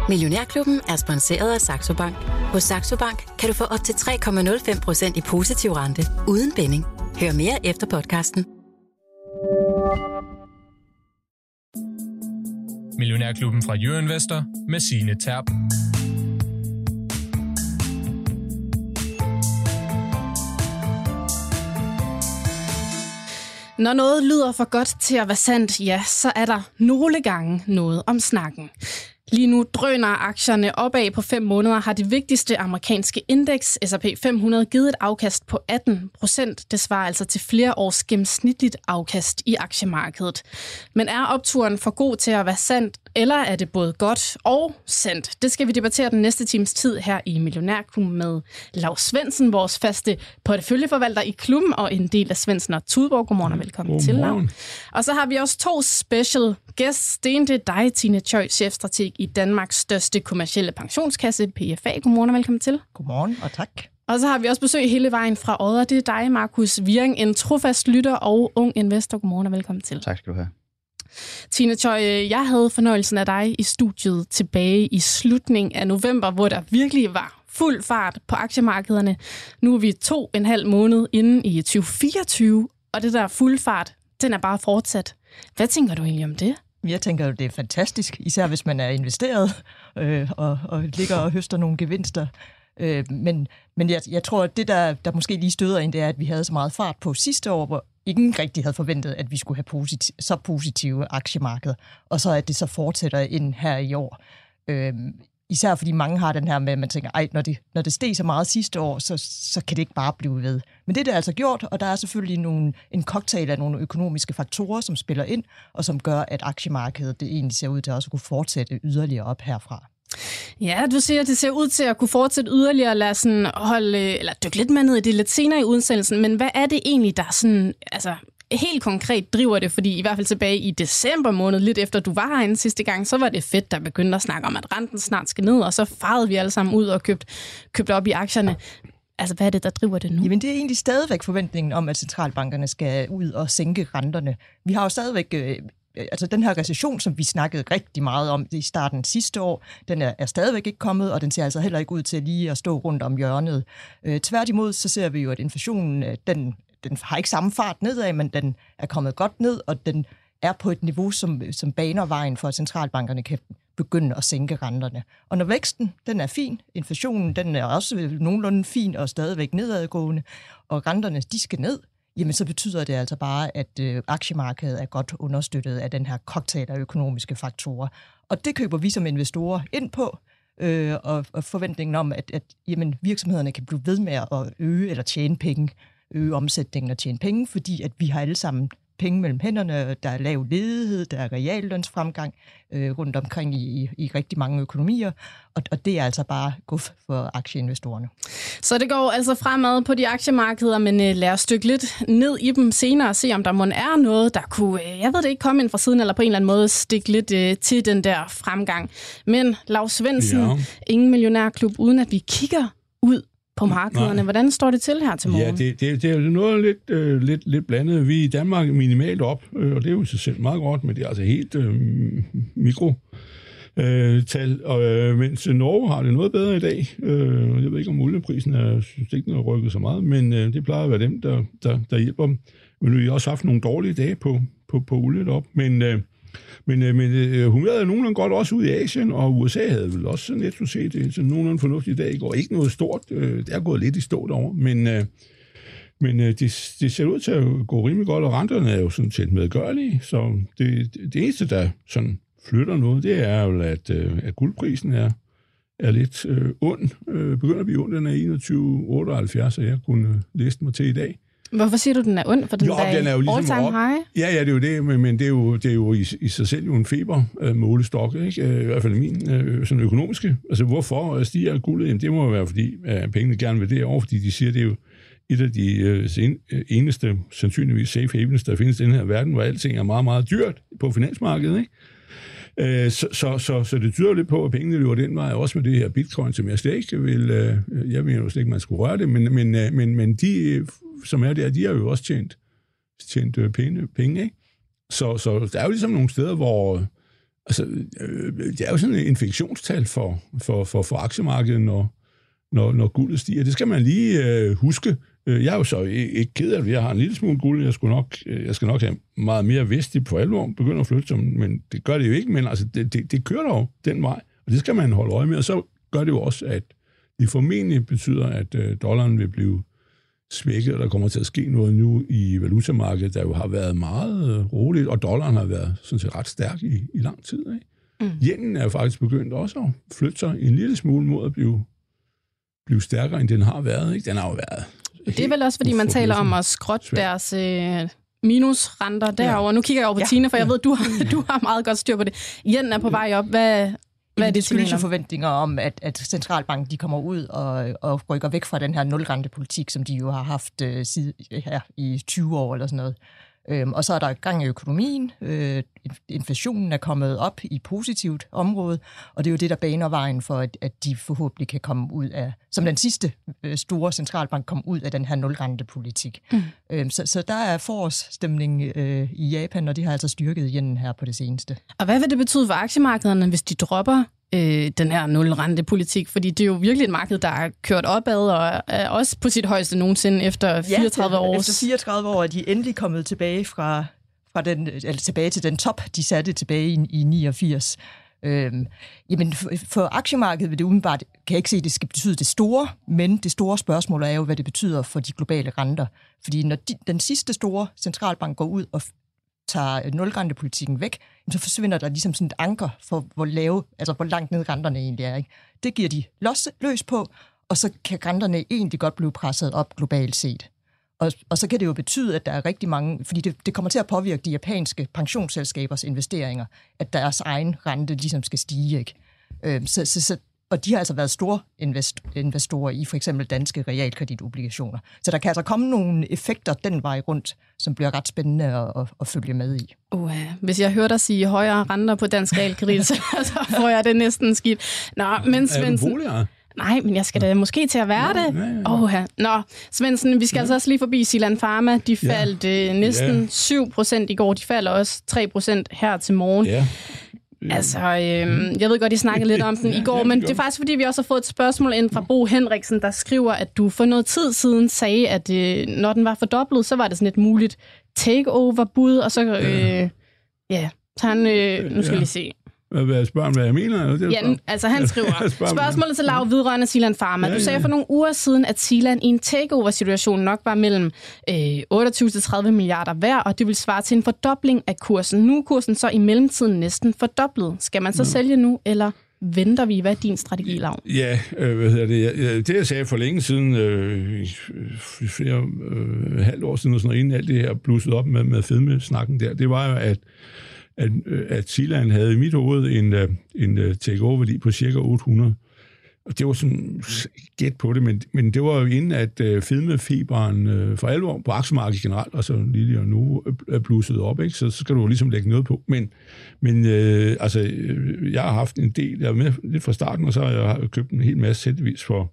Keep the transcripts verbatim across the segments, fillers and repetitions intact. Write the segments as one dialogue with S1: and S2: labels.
S1: Millionærklubben er sponsoreret af Saxo Bank. Hos Saxo Bank kan du få op til tre komma nul fem procent i positiv rente uden binding. Hør mere efter podcasten.
S2: Millionærklubben fra Jørgen Investor med Signe Terp.
S3: Når noget lyder for godt til at være sandt, ja, så er der nogle gange noget om snakken. Lige nu drøner aktierne opad. På fem måneder har det vigtigste amerikanske indeks, S og P fem hundrede, givet et afkast på atten procent. Det svarer altså til flere års gennemsnitligt afkast i aktiemarkedet. Men er opturen for god til at være sandt, eller er det både godt og sandt? Det skal vi debattere den næste times tid her i Millionærklubben med Lav Svendsen, vores faste porteføljeforvalter i klubben, og en del af Svendsen og Tudborg. Godmorgen og velkommen
S4: Godmorgen.
S3: til, Lav. Og så har vi også to special guests. Det ene det er dig, Tine Choi, chefstrateg i Danmarks største kommercielle pensionskasse, P F A. Godmorgen og velkommen til.
S5: Godmorgen og tak.
S3: Og så har vi også besøg hele vejen fra Odder. Det er dig, Markus Viring, en trofast lytter og ung investor. Godmorgen og velkommen til.
S4: Tak skal du have.
S3: Tine Choi, jeg havde fornøjelsen af dig i studiet tilbage i slutningen af november, hvor der virkelig var fuld fart på aktiemarkederne. Nu er vi to og en halv måned inde i tyve fireogtyve, og det der fuld fart, den er bare fortsat. Hvad tænker du egentlig om det?
S5: Jeg tænker jo, det er fantastisk, især hvis man er investeret øh, og, og ligger og høster nogle gevinster. Øh, men men jeg, jeg tror, at det, der, der måske lige støder ind, det er, at vi havde så meget fart på sidste år, hvor ingen rigtig havde forventet, at vi skulle have positiv, så positive aktiemarkeder, og så at det så fortsætter ind her i år. Øh, Især fordi mange har den her med, at man tænker, ej, når det, når det steg så meget sidste år, så, så kan det ikke bare blive ved. Men det er det altså gjort, og der er selvfølgelig nogle, en cocktail af nogle økonomiske faktorer, som spiller ind, og som gør, at aktiemarkedet det egentlig ser ud til også at kunne fortsætte yderligere op herfra.
S3: Ja, du siger, at det ser ud til at kunne fortsætte yderligere. Lad os sådan holde, eller dykke lidt mere ned i det lidt senere i udsendelsen. Men hvad er det egentlig, der sådan, altså helt konkret driver det? Fordi i hvert fald tilbage i december måned, lidt efter du var herinde sidste gang, så var det fedt, der begyndte at snakke om, at renten snart skal ned, og så farede vi alle sammen ud og købte, købte op i aktierne. Altså, hvad er det, der driver det nu?
S5: Jamen, det er egentlig stadigvæk forventningen om, at centralbankerne skal ud og sænke renterne. Vi har jo stadigvæk øh, altså den her recession, som vi snakkede rigtig meget om i starten sidste år, den er, er stadigvæk ikke kommet, og den ser altså heller ikke ud til lige at stå rundt om hjørnet. Øh, tværtimod, så ser vi jo, at inflationen, den, den har ikke samme fart nedad, men den er kommet godt ned, og den er på et niveau, som, som baner vejen for, at centralbankerne kan begynde at sænke renterne. Og når væksten, den er fin, inflationen, den er også nogenlunde fin og stadigvæk nedadgående, og renterne, de skal ned, jamen så betyder det altså bare, at øh, aktiemarkedet er godt understøttet af den her cocktail af økonomiske faktorer. Og det køber vi som investorer ind på, øh, og, og forventningen om, at, at jamen, virksomhederne kan blive ved med at øge eller tjene penge, øge omsætningen og tjene penge, fordi at vi har alle sammen penge mellem hænderne, der er lav ledighed, der er reallønsfremgang øh, rundt omkring i, i, i rigtig mange økonomier, og, og det er altså bare guf for aktieinvestorerne.
S3: Så det går altså fremad på de aktiemarkeder, men øh, lad os stykke lidt ned i dem senere og se, om der må er noget, der kunne, øh, jeg ved det ikke, komme ind fra siden, eller på en eller anden måde stikke lidt øh, til den der fremgang. Men Lav Svendsen, ja. Ingen millionærklub, uden at vi kigger ud på markederne. Nej. Hvordan står det til her til morgen?
S4: Ja, det, det, det er jo noget lidt, øh, lidt, lidt blandet. Vi er i Danmark minimalt op, øh, og det er jo i sig selv meget godt, men det er altså helt øh, mikro. Øh, tal, og, øh, mens Norge har det noget bedre i dag. Øh, jeg ved ikke, om olieprisen er, synes ikke, er rykket så meget, men øh, det plejer at være dem, der, der, der hjælper dem. Men vi har også haft nogle dårlige dage på, på, på olie deroppe, men øh, Men, men øh, humøret er nogenlunde godt også ud i Asien, og U S A havde vel også netto set det så nogenlunde fornuftigt i dag. Det går ikke noget stort. Øh, det er gået lidt i stå derovre, men, øh, men øh, det, det ser ud til at gå rimelig godt, og renterne er jo sådan set medgørlige. Så det, det eneste, der sådan flytter noget, det er jo, at, øh, at guldprisen er, er lidt øh, ond. Øh, begynder at blive ond, den er enogtyve otteoghalvfjerds, og jeg kunne læse mig til i dag.
S3: Hvorfor siger du, den er ond? For den,
S4: jo,
S3: der
S4: den er jo ligesom
S3: all-time high?
S4: Ja, ja, det er jo det, men, men det er jo, det er jo i, i sig selv jo en febermålestok, ikke? I hvert fald min sådan økonomiske. Altså, hvorfor stiger guldet? Jamen, det må jo være, fordi at pengene gerne vil derovre, fordi de siger, det er jo et af de eneste, sandsynligvis safe havens, der findes i den her verden, hvor alting er meget, meget dyrt på finansmarkedet, ikke? Så, så, så, så det tyder lidt på, at pengene løber den vej, også med det her bitcoin, som jeg slet ikke vil, jeg mener jo slet ikke, man skulle røre det, men, men, men, men de, som er der, de har jo også tjent, tjent penge, penge, ikke? Så, så der er jo ligesom nogle steder, hvor altså, øh, det er jo sådan et infektionstal for, for, for, for aktiemarkedet, når, når, når guldet stiger. Det skal man lige øh, huske. Jeg er jo så ikke ked af det. Jeg har en lille smule guld. Jeg, skulle nok, jeg skal nok have meget mere vestligt på alvor, begynder at flytte som, men det gør det jo ikke. Men altså, det, det, det kører dog den vej, og det skal man holde øje med. Og så gør det jo også, at det formentlig betyder, at dollaren vil blive svækket, og der kommer til at ske noget nu i valutamarkedet, der jo har været meget roligt, og dollaren har været sådan set ret stærk i, i lang tid. Ikke? Mm. Yenen er jo faktisk begyndt også at flytte sig en lille smule mod at blive, blive stærkere, end den har været. Ikke? Den har jo været...
S3: Det er vel også, fordi man taler om at skrotte deres øh, minusrenter derovre. Ja. Nu kigger jeg over på ja. Tine, for jeg ved, du har, du har meget godt styr på det. Yenen er på vej op. Hvad, hvad er det
S5: skyldes forventninger om, at, at centralbanken de kommer ud og, og rykker væk fra den her nulrentepolitik, som de jo har haft øh, side, her i tyve år eller sådan noget. Øhm, og så er der gang i økonomien. Øh, inflationen er kommet op i positivt område, og det er jo det, der baner vejen for, at, at de forhåbentlig kan komme ud af, som den sidste øh, store centralbank kom ud af den her nulrentepolitik. Mm. Øhm, så, så der er forårsstemning øh, i Japan, og det har altså styrket yenen her på det seneste.
S3: Og hvad vil det betyde for aktiemarkederne, hvis de dropper øh, den her nulrentepolitik? Fordi det er jo virkelig et marked, der er kørt opad, og er også på sit højeste nogensinde efter fireogtredive
S5: ja,
S3: år.
S5: Efter fireogtredive år er de endelig kommet tilbage fra, fra den, eller tilbage til den top, de satte tilbage i, i niogfirs. Øhm, jamen for, for aktiemarkedet vil det umiddelbart, kan jeg ikke se, at det skal betyde det store, men det store spørgsmål er jo, hvad det betyder for de globale renter. Fordi når de, den sidste store centralbank går ud og tager nulrentepolitikken væk, så forsvinder der ligesom sådan et anker for, hvor lave, altså hvor langt ned renterne egentlig er. Ikke? Det giver de løs, løs på, og så kan renterne egentlig godt blive presset op globalt set. Og, og så kan det jo betyde, at der er rigtig mange, fordi det, det kommer til at påvirke de japanske pensionsselskabers investeringer, at deres egen rente ligesom skal stige. Ikke? Øh, så, så, så, og de har altså været store invest, investorer i for eksempel danske realkreditobligationer. Så der kan altså komme nogle effekter den vej rundt, som bliver ret spændende at, at, at følge med i.
S3: Uh, hvis jeg hører dig sige højere renter på dansk realkredit, så, så får jeg det næsten skidt. Nå, men Svendsen... Nej, men jeg skal da måske til at være ja, det. Ja, ja. Oh, ja. Nå, Svendsen, vi skal ja. altså også lige forbi Zealand Pharma. De faldt ja. øh, næsten ja. syv procent i går. De falder også tre procent her til morgen. Ja. Ja. Altså, øh, jeg ved godt, I snakkede lidt om den ja, i går, ja, men det er faktisk, fordi vi også har fået et spørgsmål ind fra Bo Henriksen, der skriver, at du for noget tid siden sagde, at øh, når den var fordoblet, så var det sådan et muligt takeover-bud, og så, øh, ja, ja så han, øh, nu skal vi ja. lige se.
S4: Hvad spørger hvad jeg mener? Eller det,
S3: ja, altså han skriver, spørgsmålet til Lav vedrørende Zealand Pharma. Ja, du sagde ja. for nogle uger siden, at Zealand i en takeover-situation nok var mellem øh, otteogtyve til tredive milliarder værd, og det vil svare til en fordobling af kursen. Nu er kursen så i mellemtiden næsten fordoblet. Skal man så ja. sælge nu, eller venter vi? Hvad er din strategi, Lav?
S4: Ja, øh, hvad hedder det? Det, jeg sagde for længe siden, øh, flere øh, halvt år siden, og sådan noget, inden alt det her blussede op med, med fedme-snakken der, det var jo, at at, at Zealand havde i mit hoved en, en take-over-værdi på cirka otte hundrede. Og det var sådan gæt på det, men, men det var jo inden, at fedmefeberen for alvor på aktiemarkedet generelt, og så lige og nu er blusset op, ikke? Så, så skal du jo ligesom lægge noget på. Men, men øh, altså, jeg har haft en del, jeg var med lidt fra starten, og så har jeg købt en hel masse sættevis for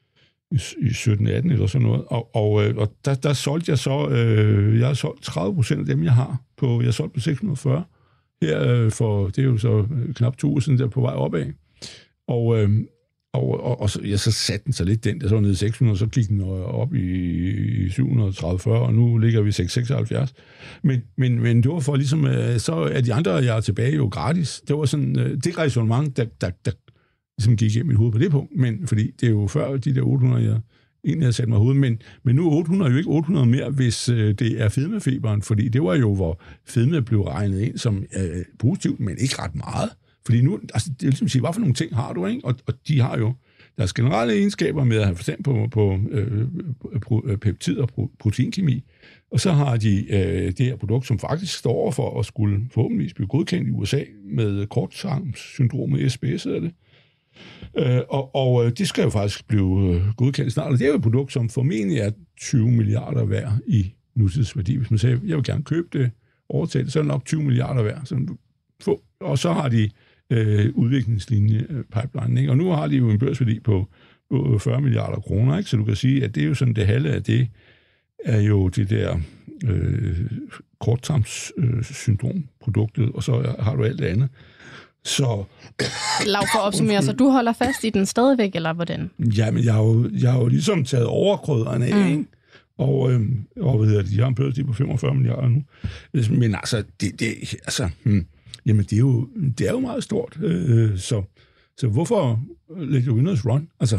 S4: i sytten atten eller sådan noget, og, og, og der, der solgte jeg så, øh, jeg har solgt tredive procent af dem, jeg har, på, jeg har solgt på seks hundrede og fyrre. Her øh, for, det er jo så knap to uger siden, der på vej opad. Og, øh, og, og, og så, ja, så satte den sig lidt den, der så var nede i seks hundrede, så gik den op i, i syv hundrede og tredive fyrre, og nu ligger vi seks hundrede og seksoghalvfjerds. Men, men, men det var for ligesom, øh, så er de andre, jeg er tilbage, jo gratis. Det var sådan, øh, det ræsonnement, der, der, der ligesom gik igennem mit hoved på det punkt, men fordi det er jo før de der otte hundrede, jeg egentlig havde sat mig i hovedet, men, men nu er otte hundrede jo ikke otte hundrede mere, hvis øh, det er fedmefeberen, fordi det var jo, hvor fedme blev regnet ind som øh, positivt, men ikke ret meget. Fordi nu, altså det er ligesom at sige, hvad for nogle ting har du, ikke? Og, og de har jo deres generelle egenskaber med at have forstand på, på øh, peptid og proteinkemi, og så har de øh, det her produkt, som faktisk står over for at skulle forhåbentligvis blive godkendt i U S A med korttarmssyndromet, S B S hedder det. Øh, og, og det skal jo faktisk blive godkendt snart, og det er jo et produkt, som formentlig er tyve milliarder værd i nutidsværdi. Hvis man siger, jeg vil gerne købe det, overtage det, så er det nok tyve milliarder værd. Så, og så har de øh, udviklingslinje pipeline, ikke? Og nu har de jo en børsværdi på, på fyrre milliarder kroner, ikke? Så du kan sige, at det er jo sådan, det halve af det er jo det der øh, korttarmssyndrom-produktet, og så har du alt det andet. Så...
S3: Lav for at opsummere, så du holder fast i den stadigvæk, eller hvordan?
S4: Jamen, jeg har jo, jeg har jo ligesom taget overkrøderne af, mm. ikke? Og, øhm, og hvad hedder det, de har en børstig på femogfyrre milliarder nu. Men altså, det, det, altså hmm, jamen, det er, jo, det er jo meget stort. Øh, så, så hvorfor lægge winners run? Altså,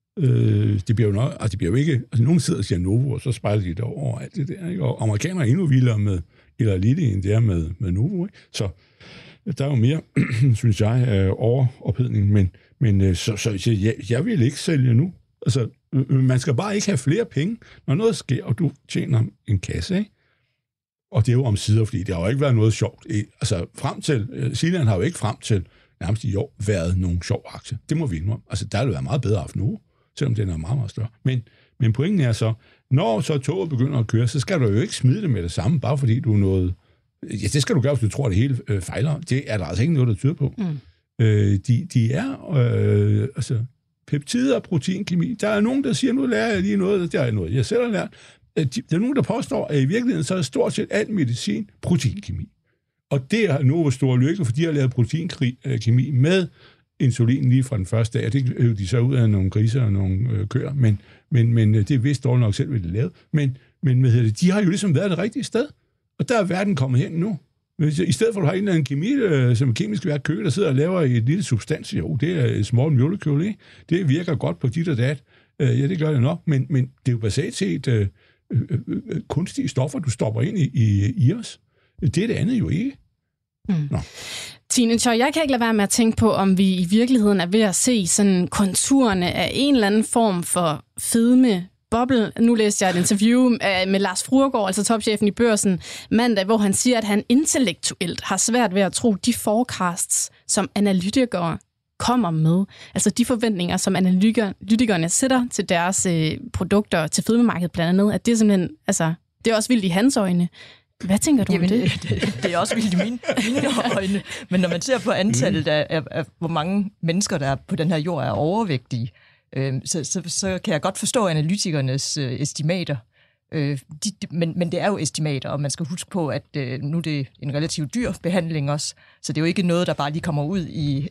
S4: øh, det bliver jo nok, altså, det bliver jo ikke... Altså, nogen sidder og siger Novo, og så spejler de det over alt det der, ikke? Og amerikanere er endnu vildere med eller lidt end det er med, med Novo, ikke? Så der er jo mere, synes jeg, overophedning, men, men så, så, så jeg, jeg vil ikke sælge nu. Altså, man skal bare ikke have flere penge, når noget sker, og du tjener en kasse, ikke? Og det er jo om sider, fordi det har jo ikke været noget sjovt. Altså, frem til, Siljan har jo ikke frem til nærmest i år været nogen sjov aktie. Det må vi indrømme. Altså, der vil være meget bedre af nu, selvom den er meget, meget større. Men, men pointen er så, når så toget begynder at køre, så skal du jo ikke smide det med det samme, bare fordi du er noget... Ja, det skal du gøre, hvis du tror, at det hele øh, fejler. Det er der altså ikke noget, der tyder på. Mm. Øh, de, de er... Øh, altså, peptider og proteinkemi. Der er nogen, der siger, nu lærer jeg lige noget, det er noget, jeg selv har lært. Der er nogen, der påstår, at i virkeligheden så er stort set alt medicin proteinkemi. Og det er Novo stor lykke, for de har lavet proteinkemi med insulin lige fra den første dag. Det er de så ud af nogle griser og nogle øh, køer, men, men, men det er vist dårligt nok selv, hvad de lavede. Men, men hvad hedder det, de har jo ligesom været det rigtige sted, og der er verden kommet hen nu. I stedet for, at du har en eller anden kemi, som kemisk værk kø, der sidder og laver et lille substans, jo, det er et small molecule, ikke? Det virker godt på dit og dat. Ja, det gør det nok, men, men det er jo basalt set øh, øh, øh, kunstige stoffer, du stopper ind i, i, i os. Det er det andet jo ikke. Mm. Nå.
S3: Tine Choi, jeg kan ikke lade være med at tænke på, om vi i virkeligheden er ved at se sådan konturerne af en eller anden form for fedme boble. Nu læste jeg et interview med Lars Fruergaard, altså topchefen i Børsen, mandag, hvor han siger, at han intellektuelt har svært ved at tro de forecasts, som analytikere kommer med. Altså de forventninger, som analytikerne sætter til deres øh, produkter, til fedmemarkedet blandt andet, at det er simpelthen, altså, det er også vildt i hans øjne. Hvad tænker du
S5: Jamen,
S3: om det?
S5: det? Det er også vildt i mine, mine øjne. Men når man ser på antallet af, af, af, hvor mange mennesker, der er på den her jord, er overvægtige, øh, så, så, så kan jeg godt forstå analytikernes øh, estimater. Øh, de, de, men, men det er jo estimater, og man skal huske på, at øh, nu er det en relativt dyr behandling også, så det er jo ikke noget, der bare lige kommer ud i,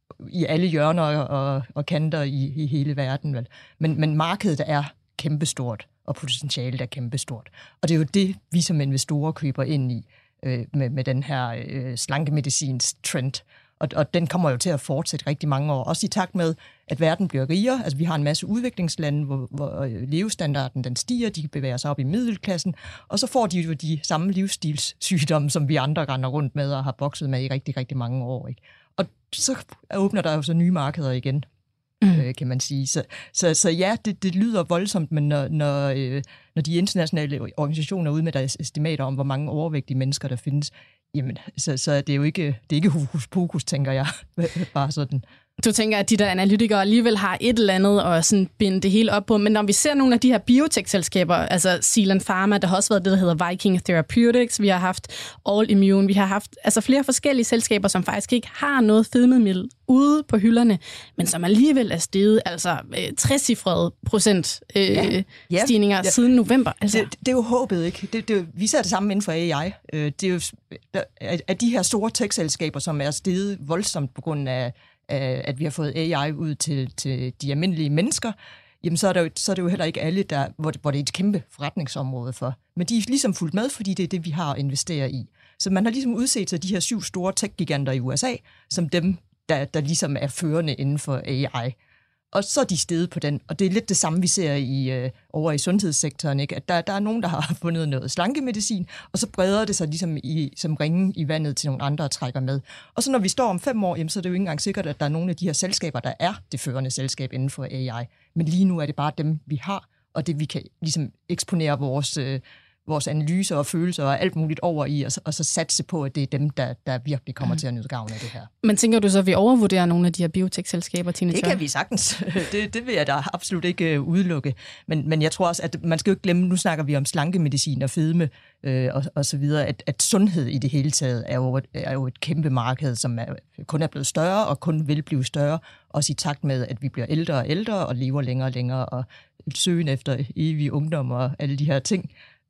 S5: i alle hjørner og, og kanter i, i hele verden. Vel? Men, men markedet er kæmpestort, og potentialet er kæmpestort. Og det er jo det, vi som investorer køber ind i øh, med, med den her øh, slankemedicins trend. Og, og den kommer jo til at fortsætte rigtig mange år. Også i takt med, at verden bliver rigere. Altså vi har en masse udviklingslande, hvor, hvor levestandarden den stiger, de bevæger sig op i middelklassen, og så får de jo de samme livsstilssygdomme, som vi andre render rundt med og har bokset med i rigtig, rigtig mange år. Ikke? Og så åbner der jo så nye markeder igen. Mm. Øh, kan man sige. Så, så, så ja, det, det lyder voldsomt, men når, når, øh, når de internationale organisationer er ude med deres estimater om, hvor mange overvægtige mennesker der findes, jamen, så, så er det jo ikke, det er ikke hokus pokus, tænker jeg, bare sådan.
S3: Du tænker, at de der analytikere alligevel har et eller andet og sådan binde det hele op på, men når vi ser nogle af de her biotech-selskaber, altså Zealand Pharma, der har også været det, der hedder Viking Therapeutics, vi har haft All Immune, vi har haft altså flere forskellige selskaber, som faktisk ikke har noget fedmemiddel ude på hylderne, men som alligevel er steget, altså øh, tres-cifrede procent øh, ja. Ja. stigninger ja. siden november. Altså.
S5: Det, det er jo håbet, ikke? Det, det, vi ser det samme inden for A I. Det er jo der, at de her store tech-selskaber, som er steget voldsomt på grund af at vi har fået A I ud til, til de almindelige mennesker, jamen så er, der jo, så er det jo heller ikke alle, der, hvor, det, hvor det er et kæmpe forretningsområde for. Men de er ligesom fulgt med, fordi det er det, vi har at investere i. Så man har ligesom udset sig de her syv store tech-giganter i U S A, som dem, der, der ligesom er førende inden for A I. Og så er de steget på den, og det er lidt det samme, vi ser i, øh, over i sundhedssektoren, ikke? At der, der er nogen, der har fundet noget slankemedicin, og så breder det sig ligesom i, som ringen i vandet til nogle andre, der trækker med. Og så når vi står om fem år, jamen, så er det jo ikke engang sikkert, at der er nogle af de her selskaber, der er det førende selskab inden for A I. Men lige nu er det bare dem, vi har, og det vi kan ligesom eksponere vores, øh, vores analyser og følelser og alt muligt over i, og så, og så satse på, at det er dem, der, der virkelig kommer mm. til at nyde gavn af det her.
S3: Men tænker du så, at vi overvurderer nogle af de her biotech-selskaber, Tine Choi?
S5: Det kan vi sagtens. Det, det vil jeg da absolut ikke udelukke. Men, men jeg tror også, at man skal jo ikke glemme, nu snakker vi om slankemedicin og fedme øh, og, og så videre, at, at sundhed i det hele taget er jo, er jo et kæmpe marked, som er, kun er blevet større og kun vil blive større, også i takt med, at vi bliver ældre og ældre og lever længere og længere og søgen efter evig ungdom og alle de her ting.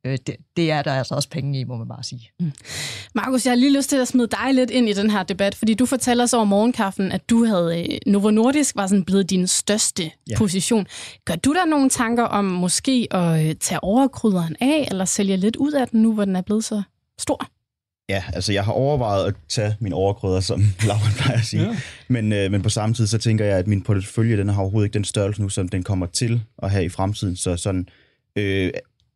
S5: det, det er der altså også penge i, må man bare sige. Mm.
S3: Markus, jeg har lige lyst til at smide dig lidt ind i den her debat, fordi du fortæller os over morgenkaffen, at du havde Novo Nordisk var sådan blevet din største ja. position. Gør du der nogle tanker om måske at tage overkryderen af, eller sælge lidt ud af den nu, hvor den er blevet så stor?
S6: Ja, altså jeg har overvejet at tage min overkrydder, som Laura plejer at sige. Ja. Men, øh, men på samme tid, så tænker jeg, at min portefølje, den har overhovedet ikke den størrelse nu, som den kommer til at have i fremtiden. Så sådan øh,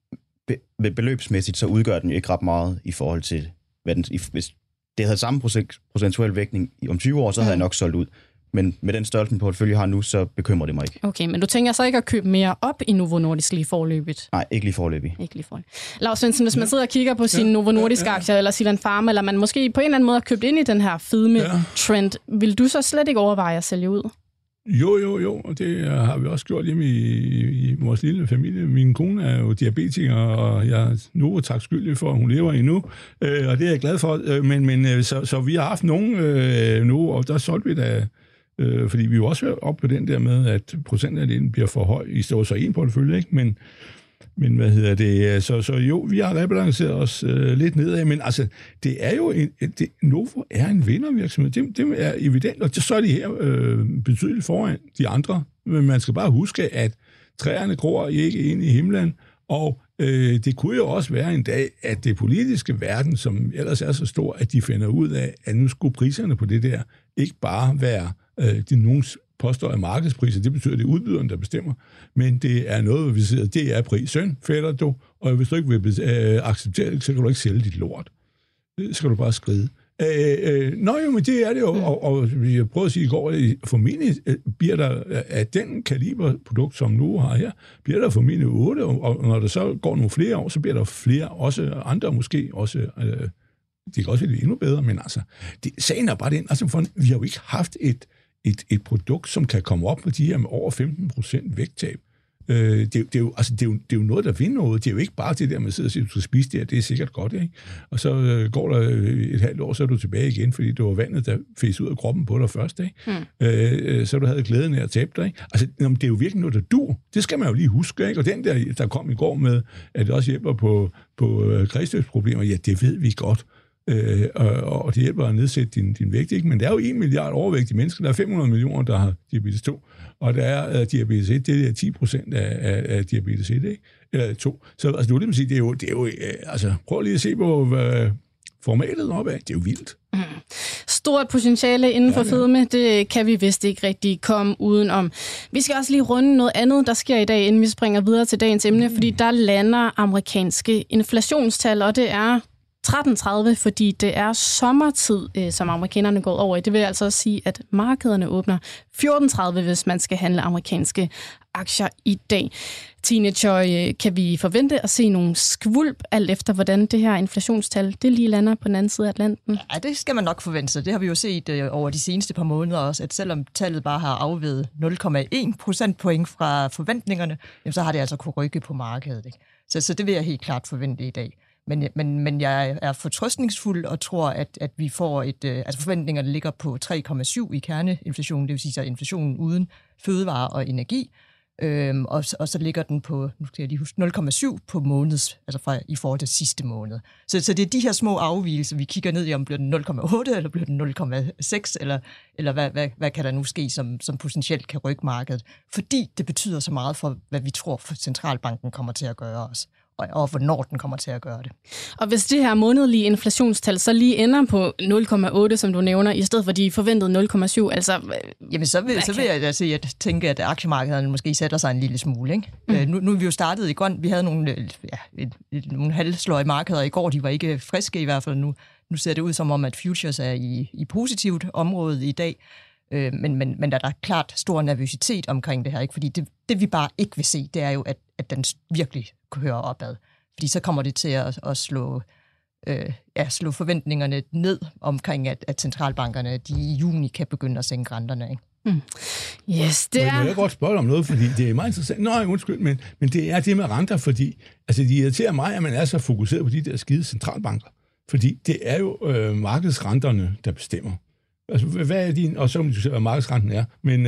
S6: be- beløbsmæssigt, så udgør den jo ikke ret meget i forhold til, hvad den, hvis det havde samme procent, procentuel vægtning om tyve år, så havde jeg nok solgt ud. Men med den størrelse, min portefølje har nu, så bekymrer det mig ikke.
S3: Okay, men du tænker så ikke at købe mere op i Novo Nordisk lige forløbigt?
S6: Nej, ikke lige forløbigt.
S3: Ikke lige forløbigt. Lars Svendsen, hvis man sidder og kigger på sine ja, Novo Nordisk-aktier, ja, ja. eller Zealand Pharma, eller man måske på en eller anden måde har købt ind i den her fedme-trend, ja. vil du så slet ikke overveje at sælge ud?
S4: Jo, jo, jo, og det har vi også gjort hjemme i, i vores lille familie. Min kone er jo diabetiker, og jeg er nu tak skyldig for, at hun lever endnu, øh, og det er jeg glad for. Men, men så, så vi har haft nogen øh, nu, og der solgte vi da. Øh, fordi vi jo også er oppe på den der med, at procentandelen bliver for høj, i stedet så en portefølje, ikke? Men, men hvad hedder det? Så, så jo, vi har rebalanceret os øh, lidt nedad, men altså, det er jo, en, det, Novo er en vindervirksomhed, det, det er evident, og så er de her øh, betydeligt foran de andre, men man skal bare huske, at træerne gror ikke ind i himlen, og øh, det kunne jo også være en dag, at det politiske verden, som ellers er så stor, at de finder ud af, at nu skulle priserne på det der ikke bare være det nogen påstår af markedspriser, det betyder, at det er udbyderen, der bestemmer, men det er noget, vi siger, det er prisen, fætter du, og hvis du ikke vil øh, acceptere det, så kan du ikke sælge dit lort. Så kan du bare skride. Øh, øh, nå jo, men det er det jo, og, og jeg prøvede at sige i går, at formentlig bliver der af den kaliberprodukt, som nu har her, bliver der formentlig otte, og når der så går nogle flere år, så bliver der flere, også andre måske, også, øh, det kan også blive endnu bedre, men altså, det, sagen er bare den, altså for, vi har jo ikke haft et Et, et produkt, som kan komme op på de her med over femten procent vægttab. Øh, det, det, er jo, altså, det, er jo, det er jo noget, der vinder noget. Det er jo ikke bare det der med at sidde og sige, at du skal spise det her, det er sikkert godt, ikke? Og så øh, går der et halvt år, så er du tilbage igen, fordi det var vandet, der fæs ud af kroppen på dig først, ikke? Mm. Øh, så du havde glæden af at tabe dig, ikke? Altså, det er jo virkelig noget, der dur. Det skal man jo lige huske, ikke? Og den der, der kom i går med, at det også hjælper på, på kredsløbsproblemer, ja, det ved vi godt. Øh, og, og det hjælper at nedsætte din, din vægt, ikke? Men der er jo en milliard overvægtige mennesker, der er fem hundrede millioner, der har diabetes to, og der er uh, diabetes et, det er ti procent af, af, af diabetes et, ikke? Eller to. Så altså, du vil sige, det er jo, det er jo øh, altså, prøv lige at se på hvad, formatet opad, det er jo vildt. Mm.
S3: Stort potentiale inden for ja, ja. fedme, det kan vi vist ikke rigtig komme udenom. Vi skal også lige runde noget andet, der sker i dag, inden vi springer videre til dagens emne, mm. fordi der lander amerikanske inflationstal, og det er tretten tredive, fordi det er sommertid, øh, som amerikanerne går over i. Det vil altså også sige, at markederne åbner fjorten tredive, hvis man skal handle amerikanske aktier i dag. Tine Choi, kan vi forvente at se nogle skvulp, alt efter hvordan det her inflationstal, det lige lander på den anden side af Atlanten?
S5: Ja, det skal man nok forvente sig. Det har vi jo set øh, over de seneste par måneder også, at selvom tallet bare har afveget nul komma en procentpoint fra forventningerne, jamen, så har det altså kunnet rykke på markedet, ikke? Så, så det vil jeg helt klart forvente i dag. Men, men, men jeg er fortrøstningsfuld og tror, at, at vi får et... Øh, altså forventningerne ligger på tre komma syv i kerneinflationen, det vil sige så inflationen uden fødevarer og energi. Øhm, og, og så ligger den på, nu skal jeg lige huske, nul komma syv på måneds, altså fra, i forhold til sidste måned. Så, så det er de her små afvigelser, vi kigger ned i, om bliver den nul komma otte, eller bliver den nul komma seks, eller, eller hvad, hvad, hvad kan der nu ske, som, som potentielt kan rykke markedet. Fordi det betyder så meget for, hvad vi tror, for centralbanken kommer til at gøre os. Og hvornår den kommer til at gøre det.
S3: Og hvis det her månedlige inflationstal så lige ender på nul komma otte, som du nævner, i stedet for de forventede nul komma syv, altså...
S5: Jamen, så vil, så vil jeg altså at tænke, at aktiemarkederne måske sætter sig en lille smule, ikke? Mm. Uh, nu, nu er vi jo startet i grøn. Vi havde nogle, ja, et, et, nogle halvsløje markeder i går. De var ikke friske i hvert fald nu. Nu ser det ud som om, at futures er i, i positivt område i dag. Uh, men, men, men der er klart stor nervøsitet omkring det her, ikke? Fordi det, det vi bare ikke vil se, det er jo, at, at den virkelig kører opad. Fordi så kommer det til at, at slå, øh, ja, slå forventningerne ned omkring, at, at centralbankerne de i juni kan begynde at sænke renterne, ikke?
S3: Mm. Yes, det er...
S4: Må jeg godt spørge om noget, fordi det er meget interessant. Nå, undskyld, men, men det er det med renter, fordi altså, det irriterer mig, at man er så fokuseret på de der skide centralbanker. Fordi det er jo øh, markedsrenterne, der bestemmer. Altså, hvad er din... Og så må du se, hvad markedsrenten er. Men,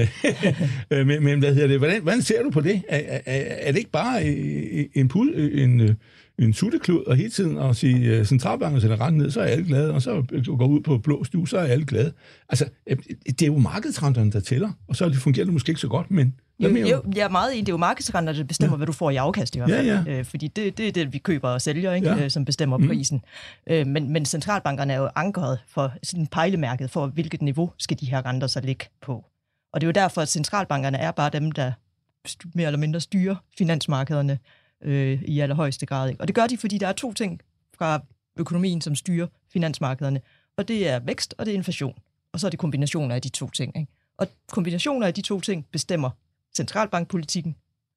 S4: øh, men, men hvad hedder det? Hvordan, hvordan ser du på det? Er, er, er det ikke bare en, en, en sutteklud, og hele tiden at sige, at centralbanken sætter renten ned, så er alle glade, og så går ud på blå stue, så er alle glade. Altså, det er jo markedsrenterne, der tæller, og så fungerer det måske ikke så godt, men...
S5: Jo, jo, jeg er meget enig. Det er jo markedsrenter, der bestemmer, ja. hvad du får i afkast i hvert fald. Ja, ja. Øh, fordi det, det er det, vi køber og sælger, ikke? Ja. Som bestemmer mm. prisen. Øh, men, men centralbankerne er jo ankeret for sådan pejlemærket for, hvilket niveau skal de her renter så ligge på. Og det er jo derfor, at centralbankerne er bare dem, der mere eller mindre styrer finansmarkederne øh, i allerhøjeste grad. Ikke? Og det gør de, fordi der er to ting fra økonomien, som styrer finansmarkederne. Og det er vækst, og det er inflation. Og så er det kombinationer af de to ting. Ikke? Og kombinationer af de to ting bestemmer centralbankpolitikken,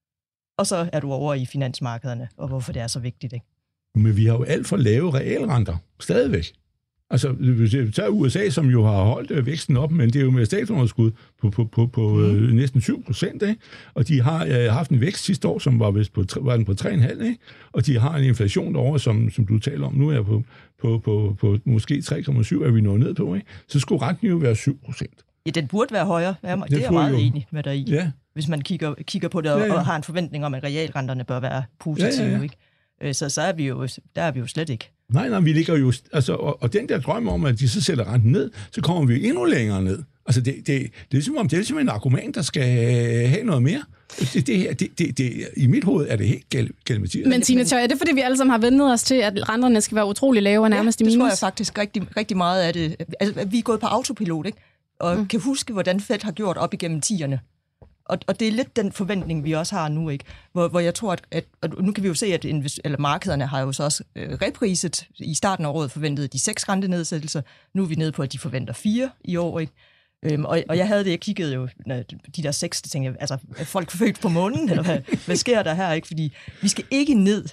S5: og så er du over i finansmarkederne, og hvorfor det er så vigtigt, ikke?
S4: Men vi har jo alt for lave realrenter, stadigvæk. Altså, vi tager U S A, som jo har holdt væksten op, men det er jo med statsunderskud på, på, på, på mm. øh, næsten syv procent, ikke? Og de har øh, haft en vækst sidste år, som var, vist på, var den på tre komma fem, ikke? Og de har en inflation derovre, som, som du taler om, nu er på, på, på, på måske tre komma syv, er vi nået ned på, ikke? Så skulle renten jo være syv procent.
S5: Ja, den burde være højere. Ja, det er jeg meget jo enig med dig i. Ja. Hvis man kigger, kigger på det og, ja, ja. og har en forventning om, at realrenterne bør være positive, ja, ja, ja. Ikke? Så, så er vi jo, der er vi jo slet ikke.
S4: Nej, nej, vi ligger jo... Altså, og, og den der drøm om, at de så sætter renten ned, så kommer vi endnu længere ned. Altså, det, det, det er som om, det er simpelthen en argument, der skal have noget mere. Det, det, det, det, det, I mit hoved er det helt galt.
S3: Men Tine Tøj, er det fordi, vi alle sammen har ventet os til, at renterne skal være utrolig lave og nærmest
S5: ja,
S3: i minus?
S5: det tror jeg faktisk rigtig, rigtig meget af det. Altså, vi er gået på autopilot, ikke? Og mm. kan huske, hvordan Fed har gjort op igennem tierne. Og, og det er lidt den forventning, vi også har nu, ikke? Hvor, hvor jeg tror, at, at og nu kan vi jo se, at invest, eller markederne har jo så også øh, repriset. I starten af året forventede de seks rentenedsættelser. Nu er vi nede på, at de forventer fire i år, ikke? Øhm, og, og jeg havde det, jeg kiggede jo, de der seks, der tænkte jeg, altså, er folk født på månen, eller hvad, hvad sker der her, ikke? Fordi vi skal ikke ned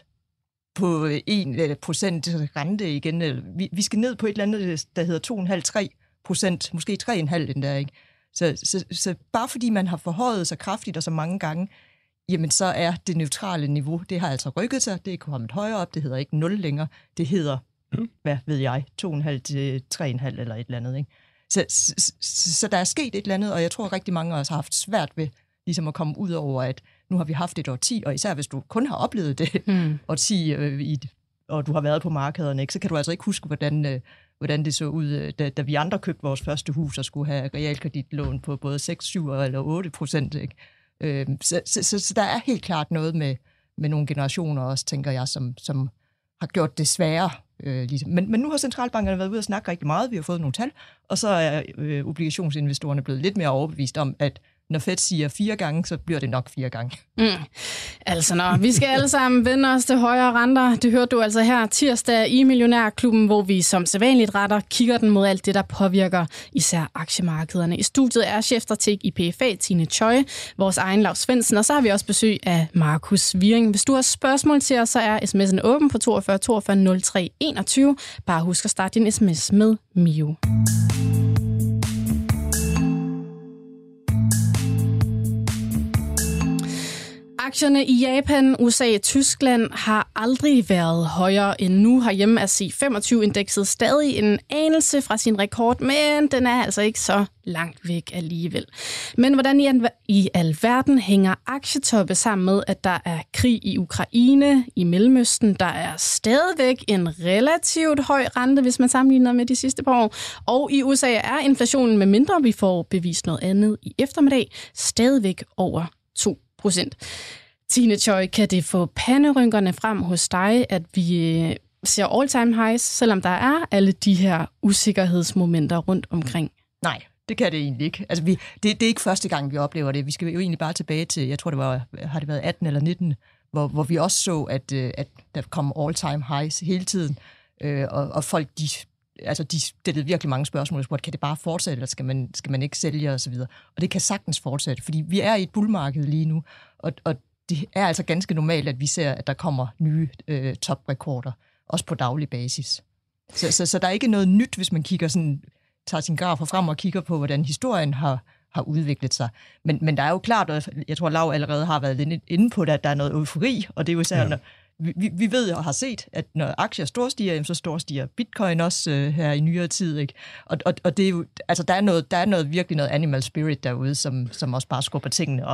S5: på en procent rente igen. Vi, vi skal ned på et eller andet, der hedder to komma fem til tre procent, måske tre komma fem den der, ikke? Så, så, så bare fordi man har forhøjet sig kraftigt og så mange gange, jamen så er det neutrale niveau, det har altså rykket sig, det er kommet højere op, det hedder ikke nul længere, det hedder, mm. hvad ved jeg, to komma fem til tre komma fem eller et eller andet, ikke? Så, så, så, så der er sket et eller andet, og jeg tror rigtig mange af os har haft svært ved ligesom at komme ud over, at nu har vi haft et årti, og især hvis du kun har oplevet det mm. årti, øh, i, og du har været på markederne, ikke, så kan du altså ikke huske, hvordan... Øh, hvordan det så ud, da, da vi andre købte vores første hus og skulle have realkreditlån på både seks, syv eller otte procent. Ikke? Øh, så, så, så, så der er helt klart noget med, med nogle generationer også, tænker jeg, som, som har gjort det sværere. Øh, ligesom. men, men nu har centralbankerne været ude og snakke rigtig meget, vi har fået nogle tal, og så er øh, obligationsinvestorerne blevet lidt mere overbevist om, at når Fed siger fire gange, så bliver det nok fire gange. Mm.
S3: Altså når vi skal alle sammen vende os til højere renter. Det hørte du altså her tirsdag i Millionærklubben, hvor vi som sædvanligt retter kigger den mod alt det, der påvirker især aktiemarkederne. I studiet er chefstrateg i P F A, Tine Tøj, vores egen Lav Svendsen, og så har vi også besøg af Markus Wiering. Hvis du har spørgsmål til os, så er sms'en åben på toogfyrre toogfyrre nul tre enogtyve. Bare husk at starte din sms med Mio. Aktierne i Japan, U S A og Tyskland har aldrig været højere end nu. Herhjemme er C femogtyve-indekset stadig en anelse fra sin rekord, men den er altså ikke så langt væk alligevel. Men hvordan i, i alverden hænger aktietoppe sammen med, at der er krig i Ukraine, i Mellemøsten, der er stadigvæk en relativt høj rente, hvis man sammenligner med de sidste par år, og i U S A er inflationen, med mindre vi får bevist noget andet i eftermiddag, stadigvæk over to procent. Tine Tøj, kan det få panderynkerne frem hos dig, at vi ser all-time highs, selvom der er alle de her usikkerhedsmomenter rundt omkring?
S5: Nej, det kan det egentlig ikke. Altså, vi, det, det er ikke første gang, vi oplever det. Vi skal jo egentlig bare tilbage til, jeg tror, det var, har det været atten eller nitten, hvor, hvor vi også så, at, at der kom all-time highs hele tiden, og, og folk, de... Altså, de stillede virkelig mange spørgsmål. Spurgte, kan det bare fortsætte, eller skal man, skal man ikke sælge, og så videre. Og det kan sagtens fortsætte, fordi vi er i et bullmarked lige nu, og, og det er altså ganske normalt, at vi ser, at der kommer nye øh, toprekorder, også på daglig basis. Så, så, så der er ikke noget nyt, hvis man kigger sådan, tager sin grafer frem og kigger på, hvordan historien har, har udviklet sig. Men, men der er jo klart, og jeg tror, Lav allerede har været lidt inde på det, at der er noget eufori, og det er jo især, ja. når Vi, vi ved og har set, at når aktier storstiger, så storstiger bitcoin også øh, her i nyere tid, ikke? Og, og, og det er jo, altså der er noget, der er noget virkelig noget animal spirit derude, som, som også bare skubber tingene op.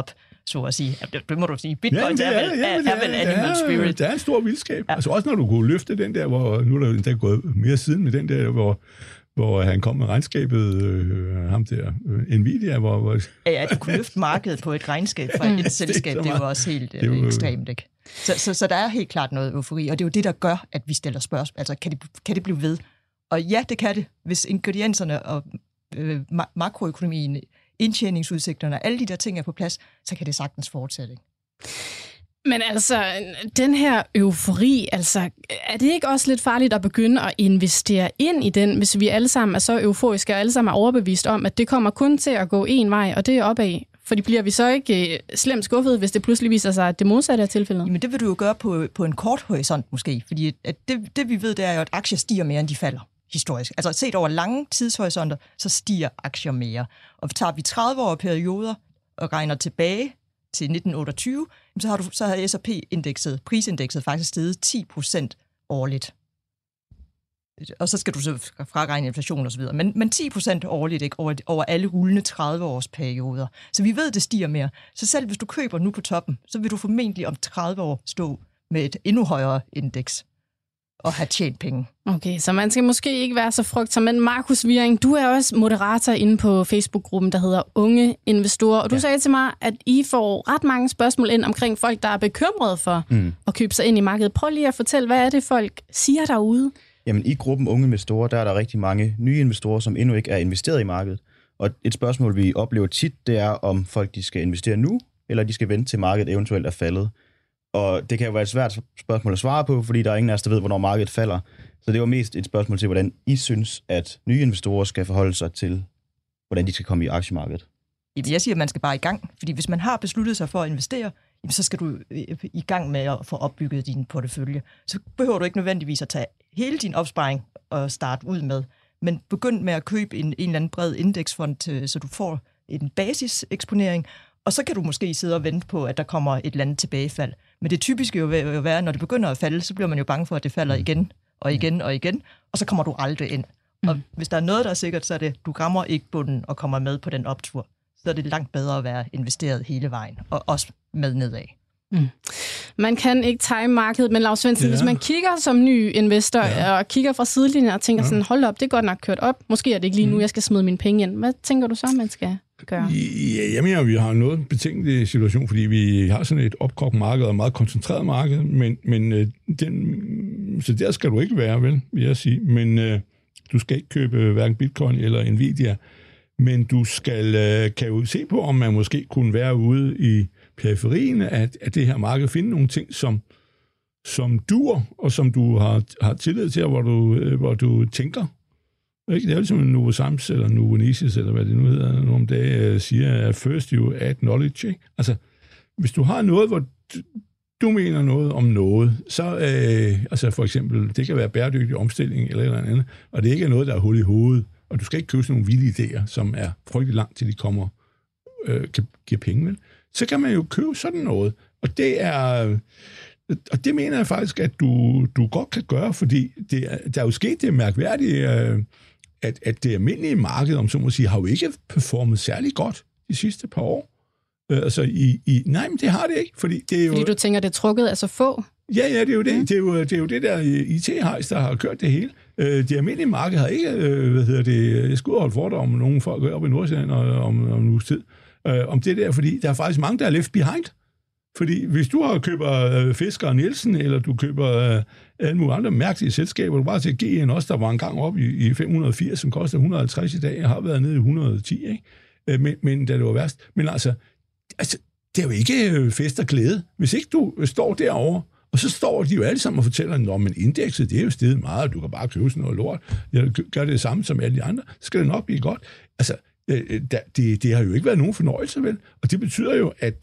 S5: så at sige. Det, det må du sige. Bitcoin
S4: ja, det er,
S5: er, vel,
S4: ja,
S5: er,
S4: det er,
S5: er vel animal
S4: der
S5: spirit.
S4: Er, der er en stor vildskab.
S5: Ja.
S4: Altså også når du kunne løfte den der, hvor nu er der, der er gået mere siden med den der, hvor hvor han kom med regnskabet, øh, ham der, øh, Nvidia, hvor... hvor
S5: ja, ja, du kunne løfte markedet på et regnskab fra et, et selskab, det er jo også helt øh, jo, ekstremt, ikke? Så, så, så der er helt klart noget eufori, og det er jo det, der gør, at vi stiller spørgsmål. Altså, kan det, kan det blive ved? Og ja, det kan det, hvis ingredienserne og øh, makroøkonomien, indtjeningsudsigterne, alle de der ting er på plads, så kan det sagtens fortsætte, ikke?
S3: Men altså, den her eufori, altså, er det ikke også lidt farligt at begynde at investere ind i den, hvis vi alle sammen er så euforiske, og alle sammen er overbevist om, at det kommer kun til at gå en vej, og det er opad? Fordi bliver vi så ikke slemt skuffet, hvis det pludselig viser sig, at det modsatte er tilfældet?
S5: Men det vil du jo gøre på, på en kort horisont måske, fordi at det, det vi ved, det er jo, at aktier stiger mere, end de falder historisk. Altså set over lange tidshorisonter, så stiger aktier mere. Og tager vi tredive-årige perioder og regner tilbage til nitten otteogtyve, så har, du, så har S og P-indekset, prisindekset faktisk steget ti procent årligt. Og så skal du så fraregne inflation og så videre. Men, men ti procent årligt, ikke, over, over alle rullende tredive-års perioder. Så vi ved, det stiger mere. Så selv hvis du køber nu på toppen, så vil du formentlig om tredive år stå med et endnu højere indeks og have tjent penge.
S3: Okay, så man skal måske ikke være så frygtsom. Men Markus Wiering, du er også moderator inde på Facebook-gruppen, der hedder Unge Investorer. Og du ja. sagde til mig, at I får ret mange spørgsmål ind omkring folk, der er bekymrede for mm. at købe sig ind i markedet. Prøv lige at fortælle, hvad er det, folk siger derude?
S6: Jamen, i gruppen Unge Investorer, der er der rigtig mange nye investorer, som endnu ikke er investeret i markedet. Og et spørgsmål, vi oplever tit, det er, om folk de skal investere nu, eller de skal vente til markedet eventuelt er faldet. Og det kan jo være et svært spørgsmål at svare på, fordi der er ingen af os, der ved, hvornår markedet falder. Så det var mest et spørgsmål til, hvordan I synes, at nye investorer skal forholde sig til, hvordan de skal komme i aktiemarkedet.
S5: Jeg siger, at man skal bare i gang, fordi hvis man har besluttet sig for at investere, så skal du i gang med at få opbygget din portefølje. Så behøver du ikke nødvendigvis at tage hele din opsparing og starte ud med, men begynd med at købe en, en eller anden bred indeksfond, så du får en basiseksponering, og så kan du måske sidde og vente på, at der kommer et eller andet tilbagefald. Men det typiske jo vil være, når det begynder at falde, så bliver man jo bange for, at det falder igen og igen og igen, og så kommer du aldrig ind. Og mm. hvis der er noget, der er sikkert, så er det, du rammer ikke bunden og kommer med på den optur. Så er det langt bedre at være investeret hele vejen, og også med nedad.
S3: Mm. Man kan ikke time markedet, men Lars Svendsen, ja. hvis man kigger som ny investor ja. og kigger fra sidelinjen og tænker ja. sådan, hold op, det er godt nok kørt op. Måske er det ikke lige nu, jeg skal smide mine penge ind. Hvad tænker du så, man skal gøre?
S4: Ja, jeg mener, vi har noget betænkt situation, fordi vi har sådan et opkogt marked og et meget koncentreret marked, men, men den, så der skal du ikke være, vel, vil jeg sige. Men øh, du skal ikke købe hverken Bitcoin eller Nvidia, men du skal, øh, kan jo se på, om man måske kunne være ude i periferien af, af det her marked, finde nogle ting, som, som dur, og som du har, har tillid til, hvor du, øh, hvor du tænker. Ikke? Det er ligesom en Novo Sams eller Novo Nisis, eller hvad det nu hedder, nogle om dage siger, first you add knowledge. Ikke? Altså, hvis du har noget, hvor du, du mener noget om noget, så øh, altså for eksempel, det kan være bæredygtig omstilling eller eller andet, og det ikke er noget, der er hul i hovedet, og du skal ikke købe sådan nogle vilde idéer, som er frygtelig langt til de kommer øh, kan give penge, vel? Så kan man jo købe sådan noget. Og det er, og det mener jeg faktisk, at du, du godt kan gøre, fordi det er, der er jo sket det mærkværdige, at, at det almindelige marked, om så må sige, har jo ikke performet særlig godt de sidste par år. Altså i, i nej, men det har det ikke, fordi det er jo...
S3: Fordi du tænker, det er trukket af så få?
S4: Ja, ja, det er jo det. Mm. Det, er jo, det er jo det der I T-hejs, der har kørt det hele. Det almindelige marked har ikke, hvad hedder det, jeg skulle holde for dig om nogle folk op i Nordsjælland om, om en uges tid, om det der, fordi der er faktisk mange, der er left behind. Fordi hvis du har køber Fisker og Nielsen, eller du køber alle mulige andre mærkelige selskaber, du bare til G N også, der var engang op i, i fem hundrede og firs, som koster et hundrede og halvtreds i dag, har været nede i et hundrede og ti, ikke? Men, men da det var værst. Men altså, altså, det er jo ikke fest og glæde. Hvis ikke du står derovre, og så står de jo alle sammen og fortæller, at men indekset, det er jo steget meget, du kan bare købe sådan noget lort. Jeg gør det samme som alle de andre, så skal det nok blive godt. Altså, det, det har jo ikke været nogen fornøjelse, vel? Og det betyder jo, at,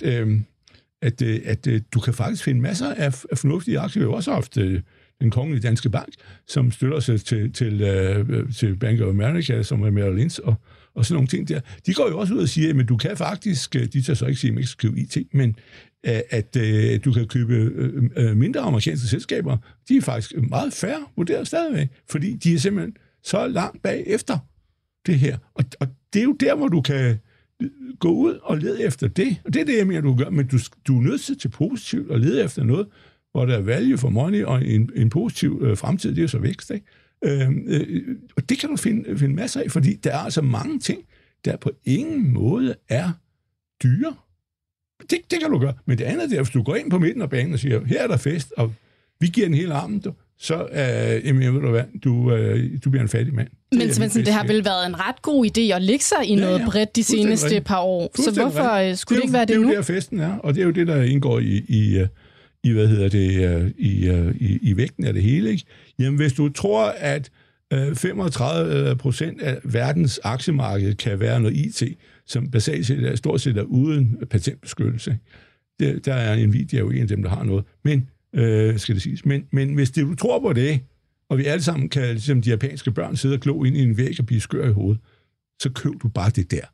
S4: at, at, at du kan faktisk finde masser af, af fornuftige aktier. Vi har også haft den kongelige Danske Bank, som støtter sig til, til, til Bank of America, som er Merrill Lynch, og, og sådan nogle ting der. De går jo også ud og siger, at du kan faktisk, de tager så ikke sige, at man ikke skal købe I T, men at, at du kan købe mindre amerikanske selskaber. De er faktisk meget fair vurderet stadigvæk, fordi de er simpelthen så langt bagefter det her. Og, og det er jo der, hvor du kan gå ud og led efter det. Og det er det, jeg mener, du gør. Men du, du er nødt til til positivt at lede efter noget, hvor der er value for money og en, en positiv øh, fremtid. Det er jo så vækst, ikke? Øh, øh, og det kan du finde, finde masser af, fordi der er altså mange ting, der på ingen måde er dyre. Det, det kan du gøre. Men det andet er, hvis du går ind på midten af banen og siger, her er der fest, og vi giver den hele armen, du, så øh, jamen, jeg ved du hvad, du, øh, du bliver en fattig mand.
S3: Men Svendsen, det har vel været en ret god idé at lægge sig i ja, noget ja, bredt de seneste par år. Så hvorfor rent. skulle det, det ikke være det, det nu? Det er jo der festen er, og det er jo det, der indgår i, i, i hvad hedder det, i, i, i vægten af det hele. Ikke? Jamen, hvis du tror, at femogtredive procent af verdens aktiemarked kan være noget I T, som basalt set er stort set er uden patentbeskyttelse. Det, der er Nvidia jo en af dem, der har noget. Men, øh, skal det siges. Men, men hvis det, du tror på det, og vi alle sammen kan, ligesom de japanske børn, sidde og glo ind i en væg og blive skør i hovedet, så køb du bare det der.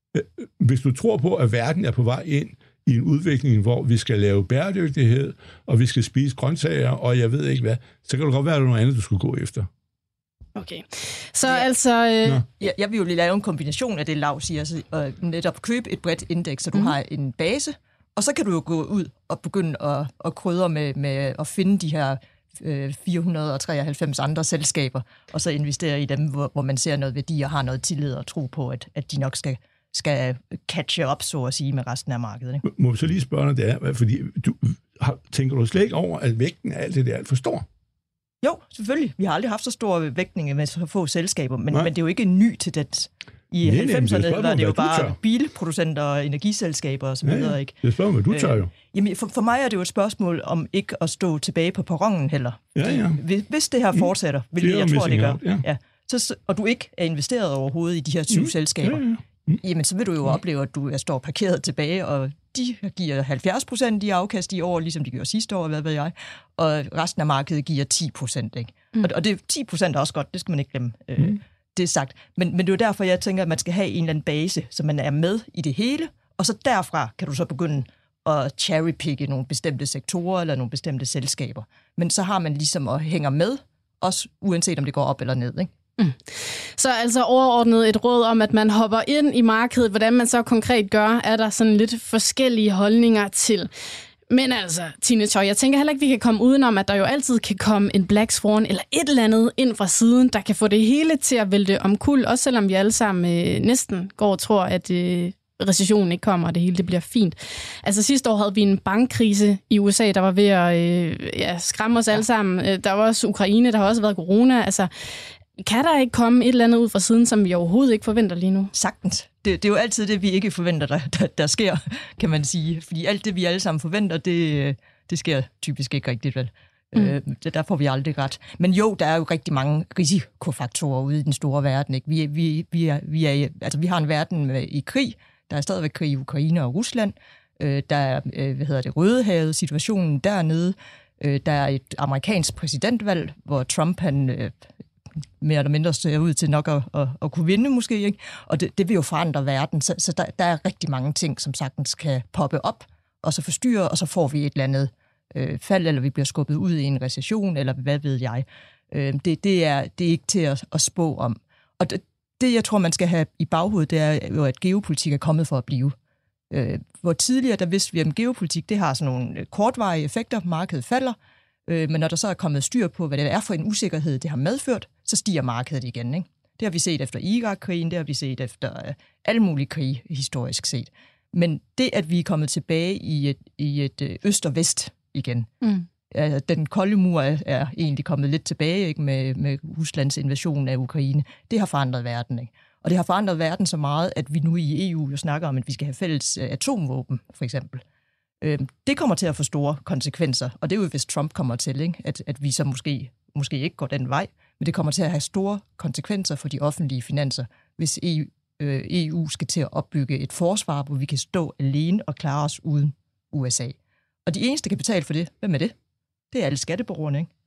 S3: Hvis du tror på, at verden er på vej ind i en udvikling, hvor vi skal lave bæredygtighed, og vi skal spise grøntsager, og jeg ved ikke hvad, så kan det godt være, at der er noget andet, du skulle gå efter. Okay. Så ja. altså... Øh...
S5: Ja, jeg vil jo lige lave en kombination af det, Lav siger, altså, og netop købe et bredt indeks, så du mm. har en base, og så kan du jo gå ud og begynde at, at krydre med, med at finde de her øh, fire hundrede og treoghalvfems andre selskaber, og så investere i dem, hvor, hvor man ser noget værdi og har noget tillid og tro på, at, at de nok skal, skal catche op, så at sige, med resten af markedet. Ikke?
S4: Må vi så lige spørge dig, det er, fordi du, har, tænker du slet ikke over, at vægten af alt det der er alt for stor?
S5: Jo, selvfølgelig. Vi har aldrig haft så stor vægtning med så få selskaber, men, men det er jo ikke ny til det. I nej, halvfemserne var det jo bare bilproducenter og energiselskaber og så videre. Ja, ja.
S4: Det spørger mig, du tør jo. Øh,
S5: jamen, for, for mig er det jo et spørgsmål om ikke at stå tilbage på perronen heller.
S4: Ja, ja.
S5: Hvis det her fortsætter, hvilket jeg tror, det gør, ja. Ja, så, og du ikke er investeret overhovedet i de her tyve mm. selskaber, ja, ja. Mm. jamen så vil du jo mm. opleve, at du står parkeret tilbage, og de giver halvfjerds procent i afkast i år, ligesom de gjorde sidste år, hvad ved jeg, og resten af markedet giver ti procent. Ikke? Mm. Og, og det ti procent er også godt, det skal man ikke glemme. Mm. Øh, det er sagt. Men, men det er jo derfor, jeg tænker, at man skal have en eller anden base, så man er med i det hele, og så derfra kan du så begynde at cherrypicke nogle bestemte sektorer eller nogle bestemte selskaber. Men så har man ligesom at hænge med, også uanset om det går op eller ned, ikke?
S3: Mm. Så altså overordnet et råd om, at man hopper ind i markedet. Hvordan man så konkret gør, er der sådan lidt forskellige holdninger til. Men altså, Tine Tøj, jeg tænker heller ikke, vi kan komme udenom, at der jo altid kan komme en Black Swan eller et eller andet ind fra siden, der kan få det hele til at vælte omkuld, også selvom vi alle sammen øh, næsten går og tror, at øh, recessionen ikke kommer, og det hele det bliver fint. Altså sidste år havde vi en bankkrise i U S A, der var ved at øh, ja, skræmme os alle sammen. Der var også Ukraine, der har også været corona. Altså, kan der ikke komme et eller andet ud fra siden, som vi overhovedet ikke forventer lige nu?
S5: Sagtens. Det, det er jo altid det, vi ikke forventer, der, der, der sker, kan man sige. Fordi alt det, vi alle sammen forventer, det, det sker typisk ikke rigtigt, vel? Mm. Øh, der får vi aldrig ret. Men jo, der er jo rigtig mange risikofaktorer ude i den store verden. Ikke? Vi, vi, vi, er, vi, er, altså, vi har en verden med, i krig. Der er stadigvæk krig i Ukraine og Rusland. Øh, der er, øh, hvad hedder det, Rødehavet, situationen dernede. Øh, der er et amerikansk præsidentvalg, hvor Trump, han... Øh, mere eller mindre ser ud til nok at, at, at kunne vinde måske, ikke? Og det, det vil jo forandre verden, så, så der, der er rigtig mange ting, som sagtens kan poppe op, og så forstyrre, og så får vi et eller andet øh, fald, eller vi bliver skubbet ud i en recession, eller hvad ved jeg. Øh, det, det, er, det er ikke til at, at spå om. Og det, det, jeg tror, man skal have i baghovedet, det er jo, at geopolitik er kommet for at blive. Øh, hvor tidligere, der vidste vi, at geopolitik, det har sådan nogle kortvarige effekter, markedet falder, øh, men når der så er kommet styr på, hvad det er for en usikkerhed, det har medført, så stiger markedet igen. Ikke? Det har vi set efter Irak-krigen, det har vi set efter øh, alle mulige krige, historisk set. Men det, at vi er kommet tilbage i et, i et øh, øst og vest igen, mm. altså, den kolde mur er, er egentlig kommet lidt tilbage, ikke? Med, med Ruslands invasion af Ukraine, det har forandret verden. Ikke? Og det har forandret verden så meget, at vi nu i E U jo snakker om, at vi skal have fælles øh, atomvåben, for eksempel. Øh, det kommer til at få store konsekvenser, og det er jo, hvis Trump kommer til, ikke? At, at vi så måske, måske ikke går den vej, men det kommer til at have store konsekvenser for de offentlige finanser, hvis E U, øh, E U skal til at opbygge et forsvar, hvor vi kan stå alene og klare os uden U S A. Og de eneste, der kan betale for det, hvem er det? Det er alle skatteborgerne, ikke?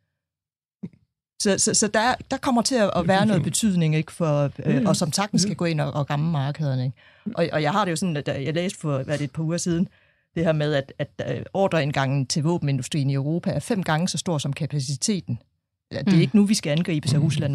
S5: Så, så, så der, der kommer til at være noget betydning, ikke, for, øh, og som sagtens skal gå ind og, og ramme markederne. Ikke? Og, og jeg har det jo sådan, at jeg læste for hvad det, et par uger siden, det her med, at, at ordreindgangen til våbenindustrien i Europa er fem gange så stor som kapaciteten. Det er ikke nu, vi skal angribe sig Rusland, vel?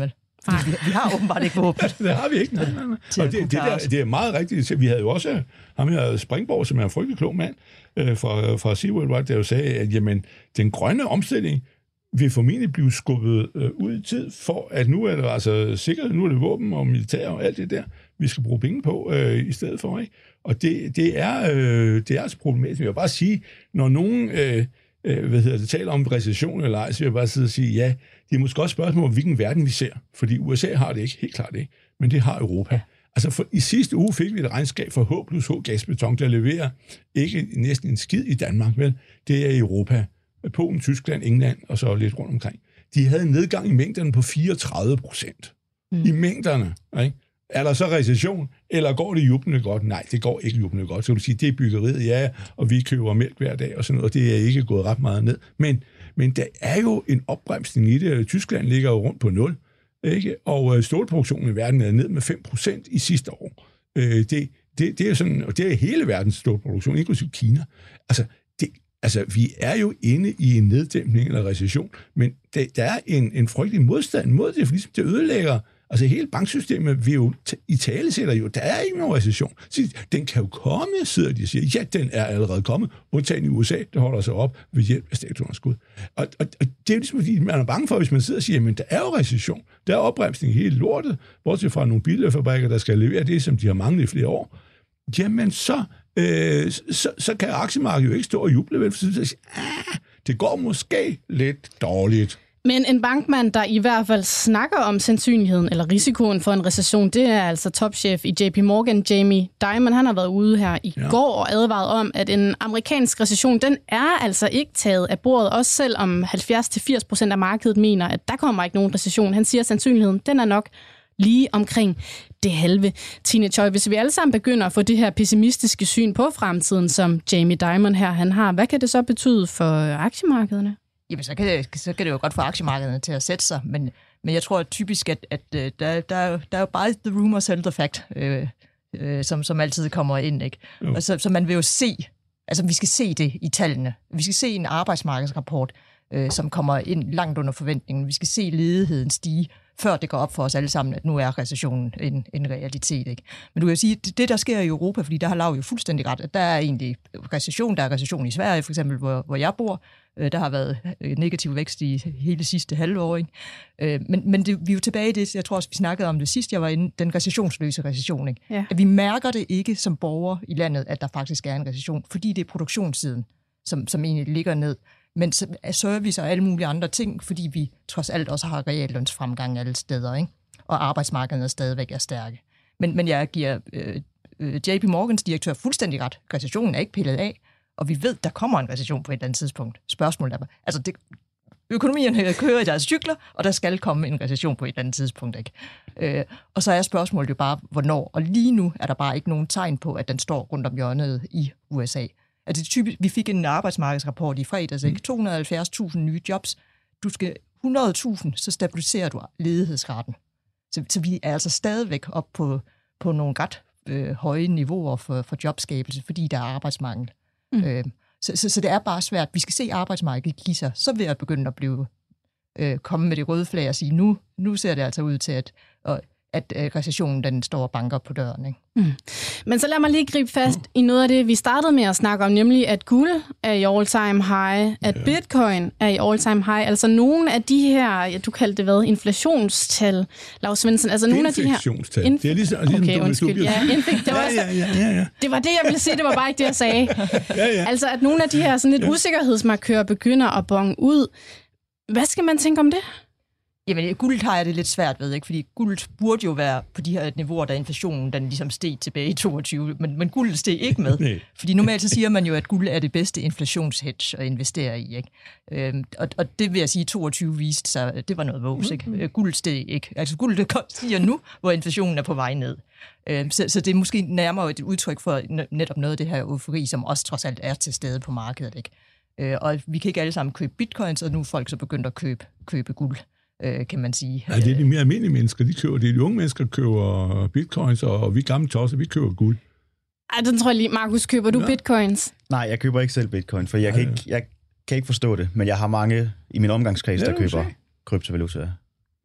S5: Vi, vi har åbenbart ikke våben.
S4: Det har vi ikke. Nej, nej, nej. Og det, det, der, det er meget rigtigt. Vi havde jo også ham her Springborg, som er en frygtelig klog mand øh, fra, fra SeaWorld, der jo sagde, at jamen, den grønne omstilling vil formentlig blive skubbet øh, ud i tid, for at nu er det altså sikkerhed, nu er det våben og militær og alt det der, vi skal bruge penge på øh, i stedet for. Ikke? Og det, det, er, øh, det er altså problematisk. Jeg vil bare sige, når nogen øh, øh, hvad hedder det, taler om recession eller ej, så vil jeg bare sidde og sige, ja, det er måske også spørgsmål om, hvilken verden vi ser. Fordi U S A har det ikke, helt klart ikke, men det har Europa. Altså for, i sidste uge fik vi et regnskab for H plus H gasbeton, der leverer ikke næsten en skid i Danmark, vel? Det er i Europa. Polen, Tyskland, England og så lidt rundt omkring. De havde en nedgang i mængderne på fireogtredive procent. Mm. I mængderne. Ikke? Er der så recession, eller går det jublende godt? Nej, det går ikke jublende godt. Så vil du sige, det er byggeriet, ja, og vi køber mælk hver dag og sådan noget, og det er ikke gået ret meget ned. Men, men der er jo en opbremsning i det. Tyskland ligger jo rundt på nul, ikke? Og stålproduktionen i verden er ned med fem procent i sidste år. Det, det, det er sådan, og det er hele verdens stålproduktion, inklusive Kina. Altså, det Altså, vi er jo inde i en neddæmpning eller recession, men der, der er en, en frygtelig modstand mod det, for ligesom det ødelægger. Altså, hele banksystemet vil jo i tale sætter jo, der er ikke nogen recession. Så den kan jo komme, sidder de og siger, ja, den er allerede kommet. Undtagen i U S A, der holder sig op ved hjælp af statsunderskud. Og, og, og det er jo ligesom, fordi man er bange for, hvis man sidder og siger, men der er jo recession, der er opbremsning i hele lortet, bortset fra nogle bilfabrikker, der skal levere det, som de har manglet i flere år. Jamen, så... Øh, så, så kan aktiemarkedet jo ikke stå og juble, vel, for så siger, ah, det går måske lidt dårligt.
S3: Men en bankmand, der i hvert fald snakker om sandsynligheden eller risikoen for en recession, det er altså topchef i J P Morgan, Jamie Dimon. Han har været ude her i ja. går og advaret om, at en amerikansk recession, den er altså ikke taget af bordet, også selvom halvfjerds til firs procent af markedet mener, at der kommer ikke nogen recession. Han siger, at sandsynligheden, den er nok lige omkring det halve. Tine Choi, hvis vi alle sammen begynder at få det her pessimistiske syn på fremtiden, som Jamie Dimon her han har, hvad kan det så betyde for aktiemarkederne?
S5: Jamen, så kan, det, så kan det jo godt få aktiemarkederne til at sætte sig, men, men jeg tror at typisk, at, at der, der, der er jo bare the rumor sell the fact, øh, øh, som, som altid kommer ind, ikke? Og så, så man vil jo se, altså vi skal se det i tallene. Vi skal se en arbejdsmarkedsrapport, øh, som kommer ind langt under forventningen. Vi skal se ledigheden stige, før det går op for os alle sammen, at nu er recessionen en, en realitet. Ikke? Men du kan jo sige, at det, der sker i Europa, fordi der har Lav jo fuldstændig ret, at der er egentlig recession. Der er recession i Sverige, for eksempel, hvor, hvor jeg bor. Der har været negativ vækst i hele sidste halvår. Ikke? Men, men det, vi er jo tilbage i det, jeg tror også, vi snakkede om det sidst, jeg var inde, den recessionsløse recession. Ikke? Ja. At vi mærker det ikke som borgere i landet, at der faktisk er en recession, fordi det er produktionssiden, som, som egentlig ligger ned. Men service og alle mulige andre ting, fordi vi trods alt også har reallønsfremgang alle steder, ikke? Og arbejdsmarkedet stadigvæk er stærke. Men, men jeg giver øh, øh, J P Morgans direktør fuldstændig ret. Recessionen er ikke pillet af, og vi ved, der kommer en recession på et eller andet tidspunkt. Spørgsmålet er, altså det, økonomierne kører i deres cykler, og der skal komme en recession på et eller andet tidspunkt, ikke? Øh, og så er spørgsmålet jo bare, hvornår. Og lige nu er der bare ikke nogen tegn på, at den står rundt om hjørnet i U S A. Altså, det typisk, vi fik en arbejdsmarkedsrapport i fredags, ikke? to hundrede og halvfjerds tusind nye jobs. Du skal hundrede tusind, så stabiliserer du ledighedsraten. Så, så vi er altså stadigvæk op på, på nogle ret øh, høje niveauer for, for jobskabelse, fordi der er arbejdsmangel. Mm. Øh, så, så, så det er bare svært. Vi skal se arbejdsmarkedet give sig. Så vil jeg begynde at blive, øh, komme med det røde flag og sige, nu, nu ser det altså ud til, at... Og, at recessionen den står og banker på døren. Ikke? Mm.
S3: Men så lad mig lige gribe fast mm. i noget af det, vi startede med at snakke om, nemlig at guld er i all-time high, at yeah. bitcoin er i all-time high. Altså nogle af de her, ja, du kaldte det hvad, inflationstal, Lars Svendsen, altså nogle af de her...
S4: Infektionstal. Inf- det er ligesom... ligesom
S3: okay, undskyld. Ja, infek- det, var ja, ja, ja, ja, ja. det var det, jeg ville sige, det var bare ikke det, jeg sagde. ja, ja. Altså at nogle af de her sådan lidt ja. usikkerhedsmarkører begynder at bonge ud. Hvad skal man tænke om det?
S5: Jamen, guld har jeg det lidt svært ved, ikke? Fordi guld burde jo være på de her niveauer, der inflationen den ligesom steg tilbage i toogtyve, men, men guld steg ikke med. Fordi normalt så siger man jo, at guld er det bedste inflationshedge at investere i, ikke? Øhm, og, og det vil jeg sige, at toogtyve viste sig, det var noget vås, ikke? Mm-hmm. Guld steg ikke. Altså guld det stiger nu, hvor inflationen er på vej ned. Øhm, så, så det er måske nærmere et udtryk for netop noget af det her eufori, som også trods alt er til stede på markedet, ikke? Øh, og vi kan ikke alle sammen købe bitcoins, og nu er folk så begyndt at købe, købe guld. Kan man sige.
S4: Ja, det er de mere almindelige mennesker, de køber det. De unge mennesker køber bitcoins, og vi gamle tosser, vi køber guld.
S3: Ej, den tror jeg lige. Markus, køber du ja. bitcoins?
S6: Nej, jeg køber ikke selv bitcoin, for jeg, ja, kan ikke, jeg kan ikke forstå det, men jeg har mange i min omgangskreds, der køber kryptovaluta. Mm.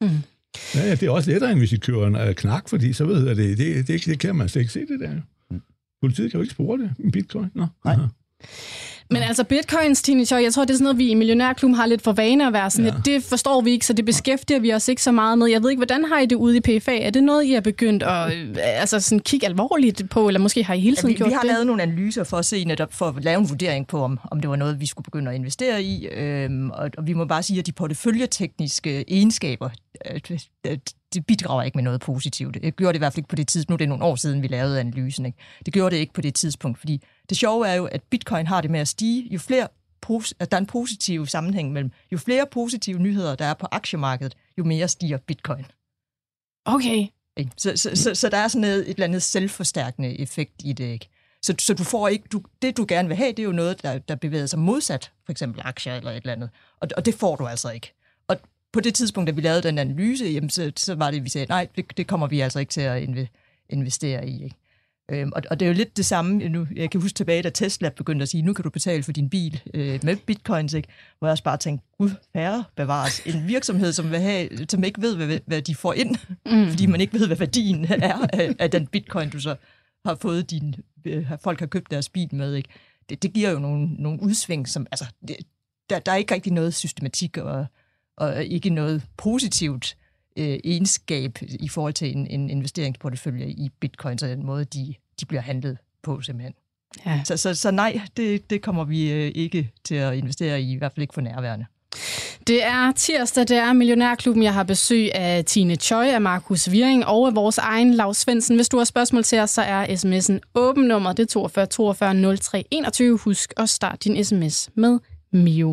S4: Ja, ja, det er også lettere, end hvis I kører en knak, fordi så ved jeg, det, det, det, det kan man slet ikke se det der. Politiet kan jo ikke spore det, en bitcoin. Nå.
S6: Nej.
S3: Men altså bitcoins, Tine Choi, jeg tror, det er sådan noget, vi i Millionærklubben har lidt for vane at være sådan ja. lidt. Det forstår vi ikke, så det beskæftiger vi os ikke så meget med. Jeg ved ikke, hvordan har I det ude i P F A? Er det noget, I har begyndt at altså sådan kigge alvorligt på, eller måske har I hele tiden
S5: ja, vi,
S3: gjort det?
S5: Vi har det? lavet nogle analyser for at se netop, for at lave en vurdering på, om, om det var noget, vi skulle begynde at investere i. Øhm, og, og vi må bare sige, at de porteføljetekniske egenskaber, det bidrager ikke med noget positivt. Det gjorde det i hvert fald ikke på det tidspunkt. Nu er det nogle år siden, vi lavede analysen. Ikke? Det gjorde det ikke på det tidspunkt, fordi det sjove er jo, at bitcoin har det med at stige. Jo flere, at der er en positiv sammenhæng mellem, jo flere positive nyheder, der er på aktiemarkedet, jo mere stiger bitcoin.
S3: Okay.
S5: Så, så, så, så der er sådan et, et eller andet selvforstærkende effekt i det, ikke? Så, så du får ikke, du, det du gerne vil have, det er jo noget, der, der bevæger sig modsat, for eksempel aktier eller et eller andet. Og, og det får du altså ikke. Og på det tidspunkt, da vi lavede den analyse, jamen, så, så var det, vi sagde, nej, det, det kommer vi altså ikke til at investere i, ikke? Øhm, og, og det er jo lidt det samme, nu, jeg kan huske tilbage, da Tesla begyndte at sige, nu kan du betale for din bil øh, med bitcoins, ikke? Hvor jeg også bare tænkte, gud, herre bevares. En virksomhed, som, vil have, som ikke ved, hvad, hvad de får ind, mm. fordi man ikke ved, hvad værdien er af, af den bitcoin, du så har fået, din, øh, folk har købt deres bil med, ikke? Det, det giver jo nogle, nogle udsving, som, altså, det, der, der er ikke rigtig noget systematik og, og ikke noget positivt øh, egenskab i forhold til en, en investeringsportefølje i bitcoins, og den måde, de, de bliver handlet på simpelthen. Ja. Så, så, så nej, det, det kommer vi øh, ikke til at investere i, i hvert fald ikke for nærværende.
S3: Det er tirsdag, det er Millionærklubben. Jeg har besøg af Tine Choi, af Markus Wirring og af vores egen Lav Svendsen. Hvis du har spørgsmål til os, så er sms'en åben. Nummer det er toogfyrre toogfyrre nul tre enogtyve. Husk at starte din sms med Mio.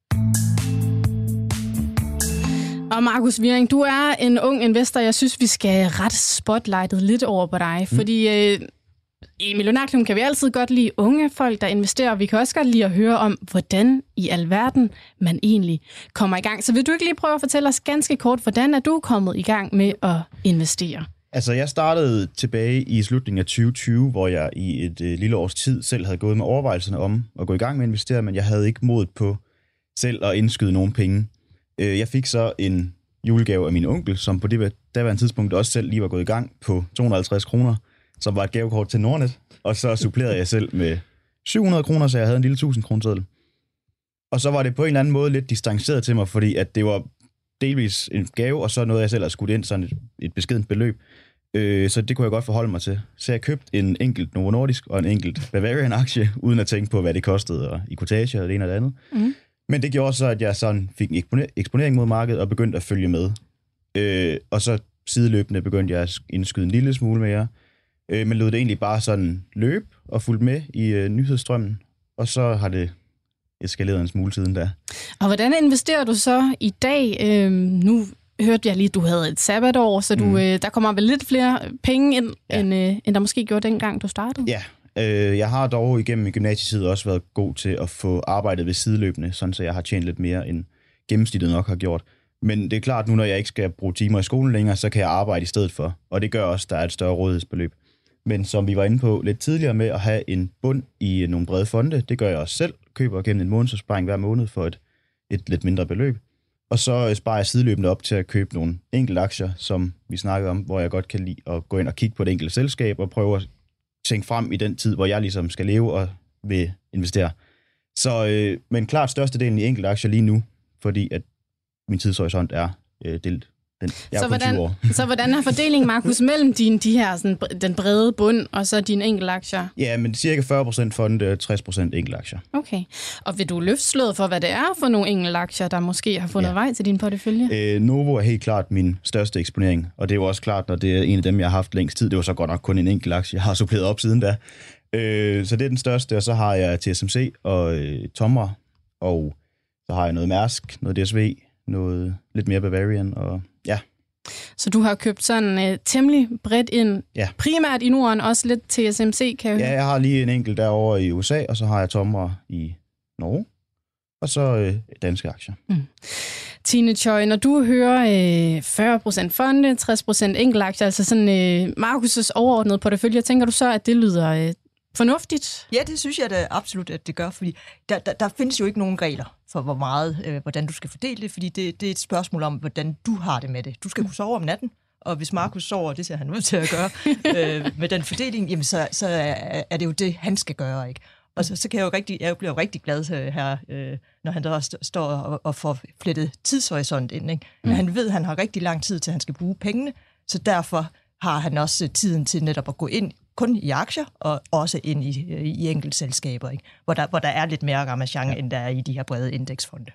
S3: Og Markus Wirring, du er en ung investor. Jeg synes, vi skal rette spotlightet lidt over på dig, mm. fordi øh, i Millionærklubben kan vi altid godt lide unge folk, der investerer. Vi kan også godt lide at høre om, hvordan i alverden man egentlig kommer i gang. Så vil du ikke lige prøve at fortælle os ganske kort, hvordan er du kommet i gang med at investere?
S6: Altså, jeg startede tilbage i slutningen af tyve tyve, hvor jeg i et øh, lille års tid selv havde gået med overvejelserne om at gå i gang med at investere, men jeg havde ikke modet på selv at indskyde nogen penge. Jeg fik så en julegave af min onkel, som på det daværende tidspunkt også selv lige var gået i gang på to hundrede og halvtreds kroner, som var et gavekort til Nordnet. Og så supplerede jeg selv med syv hundrede kroner, så jeg havde en lille tusind kroner seddel. Og så var det på en eller anden måde lidt distanceret til mig, fordi at det var delvis en gave, og så noget jeg selv havde skudt ind, sådan et, et beskedent beløb. Øh, så det kunne jeg godt forholde mig til. Så jeg købte en enkelt Novo Nordisk og en enkelt Bavarian-aktie, uden at tænke på, hvad det kostede, og i kortage og det ene og det andet. Mm. Men det gjorde så, at jeg sådan fik en eksponering mod markedet og begyndte at følge med. Øh, og så sideløbende begyndte jeg at indskyde en lille smule mere. Øh, men lod det egentlig bare sådan løbe og fulgte med i øh, nyhedsstrømmen. Og så har det eskaleret en smule siden da. Og
S3: hvordan investerer du så i dag? Øh, nu hørte jeg lige, at du havde et sabbatår, så du, mm. øh, der kommer vel lidt flere penge ind, ja. end, øh, end der måske gjorde dengang, du startede?
S6: Ja. Jeg har dog igennem min gymnasietid også været god til at få arbejdet ved sideløbende, sådan så jeg har tjent lidt mere, end gennemsnittet nok har gjort. Men det er klart, nu når jeg ikke skal bruge timer i skolen længere, så kan jeg arbejde i stedet for. Og det gør også, at der er et større rådighedsbeløb. Men som vi var inde på lidt tidligere med at have en bund i nogle brede fonde, det gør jeg også selv. Køber gennem en månedsopsparing hver måned for et, et lidt mindre beløb. Og så sparer jeg sideløbende op til at købe nogle enkelte aktier, som vi snakkede om, hvor jeg godt kan lide at gå ind og kigge på et enkelt selskab og prøve at tænke frem i den tid, hvor jeg ligesom skal leve og vil investere. Så, øh, men klart størstedelen i enkelte aktier lige nu, fordi at min tidshorisont er øh, delt. Den, jeg
S3: så,
S6: er
S3: hvordan,
S6: tyve år.
S3: så hvordan er fordelingen, Markus, mellem din, de her, sådan, den brede bund og så dine enkelte aktier?
S6: Ja, men cirka fyrre procent fonde og tres procent enkelte aktier.
S3: Okay. Og vil du løfte slået for, hvad det er for nogle enkelte aktier, der måske har fundet ja. vej til din portefølje?
S6: Øh, Novo er helt klart min største eksponering, og det er jo også klart, når det er en af dem, jeg har haft længst tid. Det var så godt nok kun en enkelt aktie, jeg har suppleret op siden da. Øh, så det er den største, og så har jeg T S M C og øh, Tomra, og så har jeg noget Mærsk, noget D S V, noget lidt mere Bavarian, og ja.
S3: Så du har købt sådan uh, temmelig bredt ind,
S6: ja. Primært
S3: i Norden, også lidt T S M C, kan jeg
S6: Ja, jeg har lige en enkelt derovre i U S A, og så har jeg Tomra i Norge, og så øh, danske aktier. Mm.
S3: Tine Choi, når du hører øh, fyrre procent fonde, tres procent enkeltaktier, altså sådan øh, Markus' overordnede portefølje, tænker du så, at det lyder øh, fornuftigt?
S5: Ja, det synes jeg da absolut, at det gør, fordi der, der, der findes jo ikke nogen regler for, hvor meget, øh, hvordan du skal fordele det, fordi det, det er et spørgsmål om, hvordan du har det med det. Du skal kunne sove om natten, og hvis Markus sover, det ser han ud til at gøre, øh, med den fordeling, jamen så, så er, er det jo det, han skal gøre, ikke? Og så, så kan jeg jo rigtig, jeg bliver jo rigtig glad her, øh, når han der st- står og, og får flettet tidshorisont ind, ikke? Men mm. han ved, at han har rigtig lang tid til, at han skal bruge pengene, så derfor har han også tiden til netop at gå ind kun i aktier, og også ind i, i enkeltselskaber, ikke? Hvor, der, hvor der er lidt mere ramachan, ja. End der er i de her brede indeksfonde.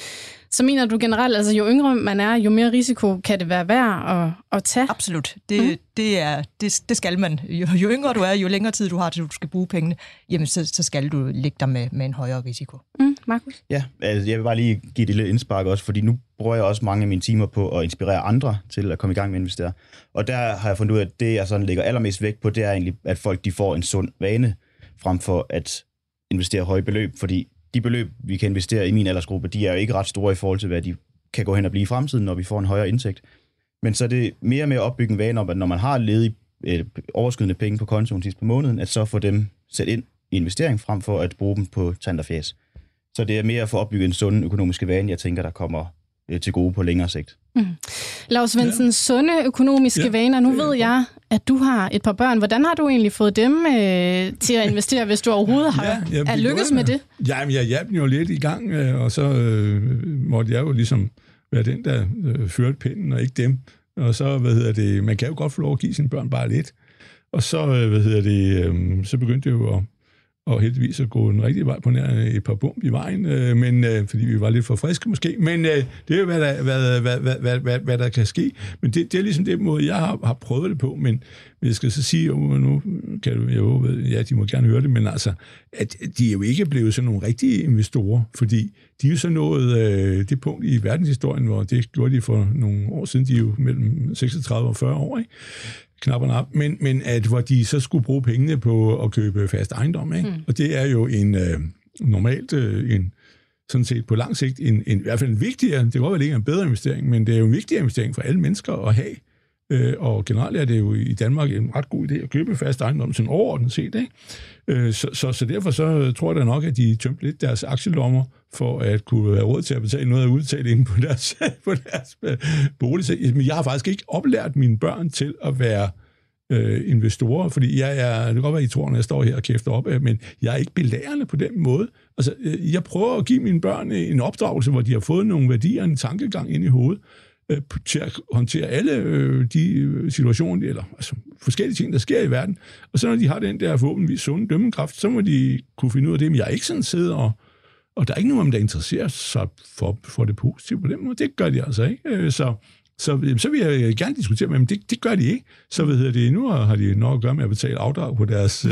S3: Så mener du generelt, altså jo yngre man er, jo mere risiko kan det være værd at, at tage?
S5: Absolut. Det, mm. det, er, det, det skal man. Jo, jo yngre du er, jo længere tid du har til, du skal bruge pengene, jamen så, så skal du ligge der med, med en højere risiko.
S3: Mm. Markus?
S6: Ja, altså jeg vil bare lige give det lidt indspark også, fordi nu bruger jeg også mange af mine timer på at inspirere andre til at komme i gang med at investere. Og der har jeg fundet ud af, at det, jeg sådan lægger allermest vægt på, det er egentlig, at folk de får en sund vane, frem for at investere høje beløb, fordi de beløb, vi kan investere i min aldersgruppe, de er jo ikke ret store i forhold til, hvad de kan gå hen og blive i fremtiden, når vi får en højere indtægt. Men så er det mere med at opbygge en vane om, at når man har ledige øh, overskydende penge på kontoen sidst på måneden, at så få dem sat ind i investering, frem for at bruge dem på tand og fjes. Så det er mere at få opbygget en sund økonomisk vane, jeg tænker, der kommer øh, til gode på længere sigt.
S3: Mm. Lars Svendsen, ja. Sunde økonomiske ja, vaner. Nu ved jeg, at du har et par børn. Hvordan har du egentlig fået dem øh, til at investere, hvis du overhovedet har ja, jamen, er lykkes med det?
S4: Jamen, jeg hjalp jo lidt i gang, øh, og så øh, måtte jeg jo ligesom være den, der øh, førte pinden, og ikke dem. Og så, hvad hedder det, man kan jo godt få lov at give sine børn bare lidt. Og så, øh, hvad hedder det, øh, så begyndte det jo at og heldigvis at gå en rigtig vej på nær et par bump i vejen, øh, men, øh, fordi vi var lidt for friske måske. Men øh, det er jo, hvad der, hvad, hvad, hvad, hvad, hvad, hvad der kan ske. Men det, det er ligesom den måde, jeg har, har prøvet det på. Men jeg skal så sige, og nu kan du, jeg håber, ja, de må gerne høre det, men altså, at de er jo ikke blevet sådan nogle rigtige investorer, fordi de er jo så nået øh, det punkt i verdenshistorien, hvor det gjorde de for nogle år siden, de er jo mellem seksogtredive og fyrre år, ikke? Knap og nap, men, men at hvor de så skulle bruge pengene på at købe fast ejendom, ikke? Mm. Og det er jo en øh, normalt øh, en sådan set på lang sigt en, en i hvert fald en vigtigere, det kan godt være, det ikke er en bedre investering, men det er jo en vigtigere investering for alle mennesker at have. Øh, og generelt er det jo i Danmark en ret god idé at købe fast ejendom sådan overordnet set, ikke? Øh, så, så, så derfor så tror jeg da nok, at de tømte lidt deres aktielommer for at kunne have råd til at betale noget af udbetalingen på deres, på deres bolig. Men jeg har faktisk ikke oplært mine børn til at være øh, investorer, fordi jeg er, det kan godt være, I tror, når jeg står her og kæfter op, men jeg er ikke belærende på den måde. Altså, jeg prøver at give mine børn en opdragelse, hvor de har fået nogle værdier, en tankegang ind i hovedet, øh, til at håndtere alle øh, de situationer, eller altså, forskellige ting, der sker i verden. Og så når de har den der forhåbentligvis sunde dømmekraft, så må de kunne finde ud af det, men jeg er ikke sådan siddet og Og der er ikke nogen, der interesserer sig for, for det positive på den måde. Det gør de altså ikke. Så, så, så vil jeg gerne diskutere med dem, det, det gør de ikke. Så hvad hedder det, nu har de nok at gøre med at betale afdrag på deres...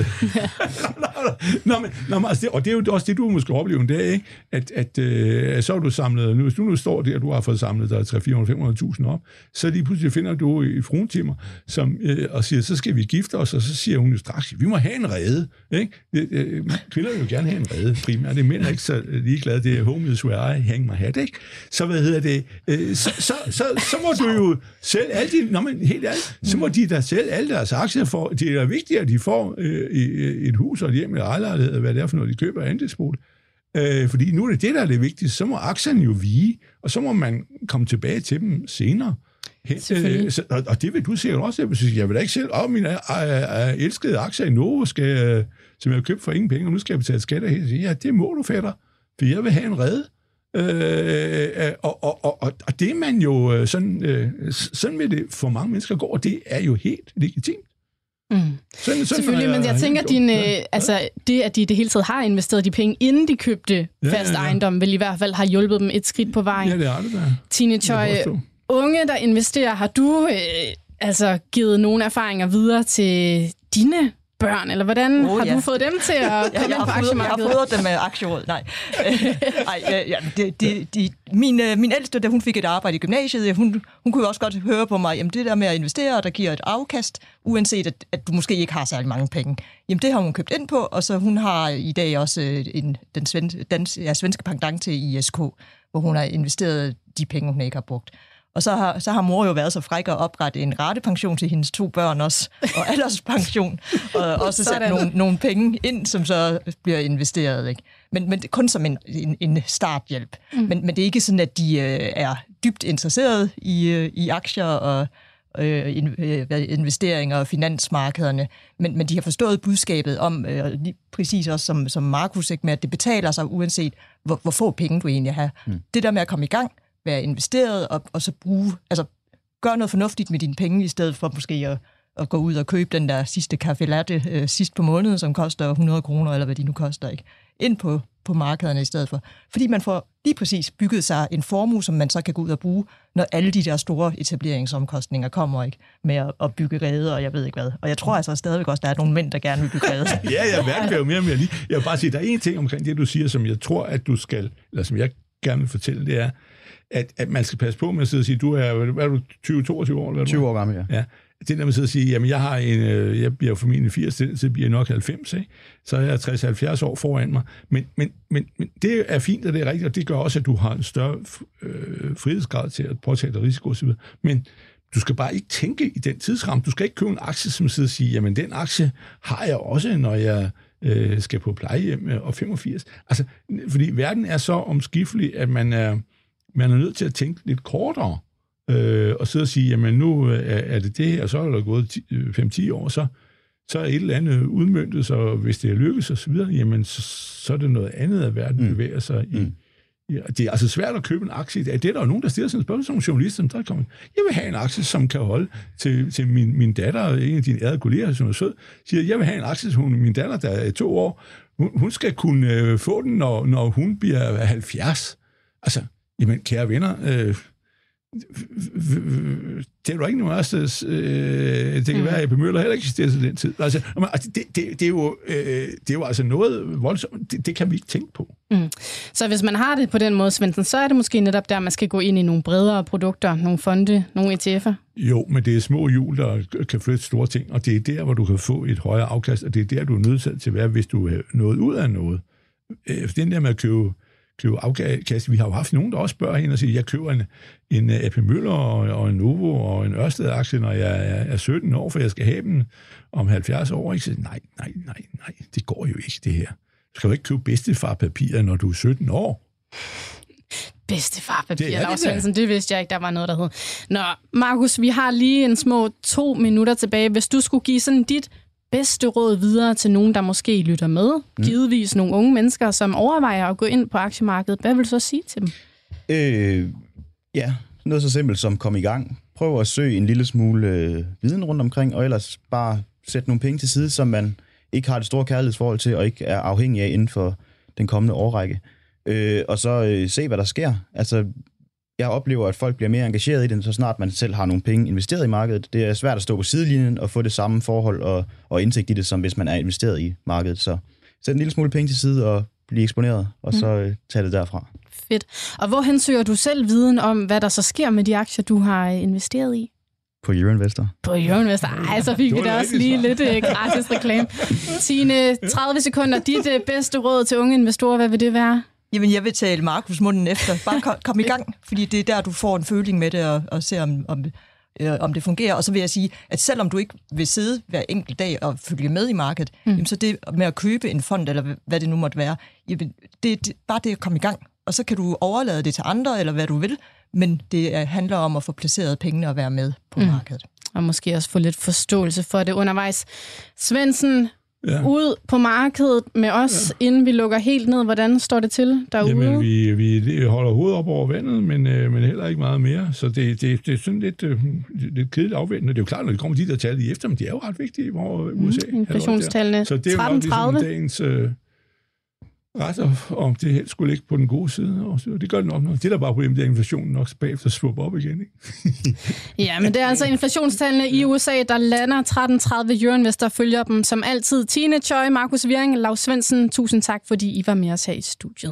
S4: nå, men, nå, men, altså det, og det er jo også det, du måske oplever en dag, ikke? At, at øh, så er du samlet... Nu, hvis du nu står der, og du har fået samlet dig tre hundrede til fire hundrede til fem hundrede tusind op, så lige pludselig finder du i fruentimer, som øh, og siger, så skal vi gifte os, og så siger hun jo straks, vi må have en rede. Ikke? Øh, kvinder vil jo gerne have en rede, primært. Det er mænd ikke så ligeglade. Det er home is where I hang my hat, ikke? Så hvad hedder det? Øh, så, så, så, så må du jo sælge alle de... Nå, men helt ærligt, så må de da sælge alle deres aktier for... Det er vigtigt, at de får øh, et hus og et hjem eller ejerlejlighed, eller hvad det er for noget, de køber af andelsbolig. Øh, fordi nu er det det, der er det vigtige. Så må aktierne jo vige, og så må man komme tilbage til dem senere. Øh, så, og, og det vil du sikkert også. Jeg vil, sige, jeg vil da ikke selv... Åh, mine elskede aktier i Novo, skal, som jeg har købt for ingen penge, og nu skal jeg betale skatter her. Ja, det må du, fætter, for jeg vil have en rede. Øh, og, og, og, og det er man jo sådan, øh, sådan vil det for mange mennesker gå, og det er jo helt legitimt.
S3: Mm. Sådan, sådan selvfølgelig, men jeg tænker, din, øh, altså, det, at de det hele taget har investeret de penge, inden de købte ja, fast ja, ja. ejendom, vil i hvert fald have hjulpet dem et skridt på vejen.
S4: Ja, det er det der.
S3: Tine Choi, unge, der investerer, har du øh, altså givet nogle erfaringer videre til dine børn, eller hvordan oh, har ja. du fået dem til at komme ja, ind på aktiemarkedet?
S5: Jeg har fået dem med aktieråd, nej. Ej, ja, det, det, de, min, min ældste, da hun fik et arbejde i gymnasiet, hun, hun kunne jo også godt høre på mig, jamen det der med at investere, der giver et afkast, uanset at, at du måske ikke har særlig mange penge. Jamen det har hun købt ind på, og så hun har i dag også en, den sven, dans, ja, svenske pendant til I S K, hvor hun har investeret de penge, hun ikke har brugt. Og så har, så har mor jo været så fræk at oprette en ratepension til hendes to børn også, og alderspension, og også sætte nogle, nogle penge ind, som så bliver investeret. Ikke? Men, men kun som en, en, en starthjælp. Mm. Men, men det er ikke sådan, at de øh, er dybt interesserede i, øh, i aktier og øh, investeringer og finansmarkederne, men, men de har forstået budskabet om, øh, lige præcis også som, som Markus, ikke, med at det betaler sig uanset, hvor, hvor få penge du egentlig har. Mm. Det der med at komme i gang, være investeret og, og så bruge, altså gøre noget fornuftigt med dine penge, i stedet for måske at, at gå ud og købe den der sidste café latte øh, sidst på måneden, som koster hundrede kroner, eller hvad de nu koster, ikke? Ind på, på markederne i stedet for. Fordi man får lige præcis bygget sig en formue, som man så kan gå ud og bruge, når alle de der store etableringsomkostninger kommer, ikke? Med at, at bygge reder, og jeg ved ikke hvad. Og jeg tror altså stadigvæk også, der er nogle mænd, der gerne vil bygge reder.
S4: ja, jeg værker jo mere og mere lige. Jeg vil bare sige, der er en ting omkring det, du siger, som jeg tror, at du skal, eller som jeg gerne vil fortælle, det er, at, at man skal passe på med at sidde og sige, du er, hvad er du, tyve toogtyve år? Eller
S6: tyve år gammel, ja.
S4: ja. Det der med at sidde og sige, jamen jeg har en, jeg bliver formentlig firs, så bliver jeg nok halvfems, ikke? Så er jeg tres til halvfjerds år foran mig. Men, men, men, men det er fint, og det er rigtigt, og det gør også, at du har en større øh, frihedsgrad til at påtage dig risiko osv. Men du skal bare ikke tænke i den tidsramme. Du skal ikke købe en aktie, som sidder og sige, jamen den aktie har jeg også, når jeg øh, skal på plejehjem og femogfirs. Altså, fordi verden er så omskiftelig, at man er, man er nødt til at tænke lidt kortere. Øh, og sidde og sige, jamen nu er, er det det her, og så er der gået fem til ti år, så, så er et eller andet udmøntet, så hvis det er lykkes og så videre, jamen så, så er det noget andet, at verden mm. bevæger sig i. Mm. Ja, det er altså svært at købe en aktie. Det er der jo nogen, der stiller sådan et spørgsmål som journalister, der kommer, jeg vil have en aktie, som kan holde til, til min, min datter, en af dine ærede kolleger, som er sød, siger, jeg vil have en aktie til min datter, der er to år. Hun, hun skal kunne øh, få den, når, når hun bliver halvfjerds. Altså, jamen kære venner, øh, det er jo ikke noget også, øh, det kan mm. være, at A P Møller heller ikke eksisterer til den tid. Altså, det, det, det, er jo, øh, det er jo altså noget voldsomt, det, det kan vi ikke tænke på.
S3: Mm. Så hvis man har det på den måde, Svendsen, så er det måske netop der, man skal gå ind i nogle bredere produkter, nogle fonde, nogle E T F'er? Jo,
S4: men det er små hjul, der kan flytte store ting, og det er der, hvor du kan få et højere afkast, og det er der, du er nødt til at være, hvis du er nået ud af noget. Øh, den der med at købe købe afkast. Vi har jo haft nogen, der også spørger hende og siger, jeg køber en, en A P Møller og, og en Novo og en Ørsted-aktie, når jeg er, er sytten år, for jeg skal have dem om halvfjerds år. Ikke? Så nej, nej, nej, nej, det går jo ikke, det her. Du skal jo ikke købe bedstefarpapirer, når du er sytten år.
S3: Bedstefarpapirer, Lars Svendsen, det vidste jeg ikke, der var noget, der hed. Nå, Markus, vi har lige en små to minutter tilbage. Hvis du skulle give sådan dit bedste råd videre til nogen, der måske lytter med, mm. givetvis nogle unge mennesker, som overvejer at gå ind på aktiemarkedet, hvad vil du så sige til dem?
S6: Øh, ja, noget så simpelt som kom i gang. Prøv at søge en lille smule øh, viden rundt omkring, og ellers bare sætte nogle penge til side, som man ikke har det store kærlighedsforhold til, og ikke er afhængig af inden for den kommende årrække. Øh, og så øh, se, hvad der sker. Altså, jeg oplever, at folk bliver mere engageret i den, så snart man selv har nogle penge investeret i markedet. Det er svært at stå på sidelinjen og få det samme forhold og, og indsigt i det, som hvis man er investeret i markedet. Så sæt en lille smule penge til side og blive eksponeret, og så øh, tage det derfra.
S3: Fedt. Og hvor hensøger du selv viden om, hvad der så sker med de aktier, du har investeret i?
S6: På Euroinvestor.
S3: På Euroinvestor. Ej, så fik vi da også lige lidt uh, gratis reklame. Tine, tredive sekunder. Dit uh, bedste råd til unge investorer, hvad vil det være?
S5: Jamen, jeg vil tale Markus munden efter. Bare kom, kom i gang, fordi det er der, du får en føling med det, og, og ser, om, om, øh, om det fungerer. Og så vil jeg sige, at selvom du ikke vil sidde hver enkelt dag og følge med i markedet, mm. jamen, så det med at købe en fond, eller hvad det nu måtte være, jamen, det er bare det at komme i gang. Og så kan du overlade det til andre, eller hvad du vil, men det handler om at få placeret pengene og være med på mm. markedet.
S3: Og måske også få lidt forståelse for det undervejs. Svendsen, ja. Ud på markedet med os, ja. Inden vi lukker helt ned. Hvordan står det til derude?
S4: Jamen, vi, vi holder hovedet op over vandet, men, øh, men heller ikke meget mere. Så det, det, det er sådan lidt, øh, lidt kedeligt afventende. Det er jo klart, når det kommer de der tal i efter, men de er jo ret vigtige, hvor U S A...
S3: Mm, inflationstallene.
S4: Så det er jo nok ligesom dagens... Øh, ret, om det helst skulle ligge på den gode side. Og så, det gør det nok noget. Det der bare problemet, det er, at inflationen nok bagefter svupper op igen. Ikke?
S3: Ja, men det er altså inflationstallene i U S A, der lander tretten tredive. Euroinvestor følger dem som altid. Tine Choi, Markus Wirring, Lars Svendsen, tusind tak, fordi I var med os her i studiet.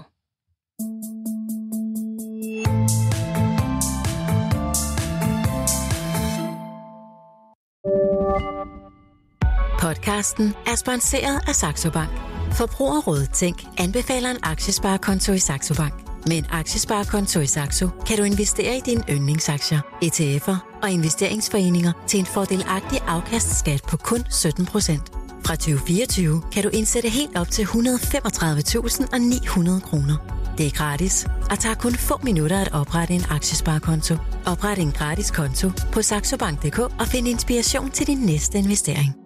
S1: Podcasten er sponsoreret af Saxo Bank. Forbrugerrådet Tænk anbefaler en aktiesparekonto i Saxo Bank. Med en aktiesparekonto i Saxo kan du investere i dine yndlingsaktier, E T F'er og investeringsforeninger til en fordelagtig afkastskat på kun sytten procent. Fra tyve fireogtyve kan du indsætte helt op til et hundrede og femogtredive tusind ni hundrede kroner. Det er gratis og tager kun få minutter at oprette en aktiesparekonto. Opret en gratis konto på saxobank punktum d k og find inspiration til din næste investering.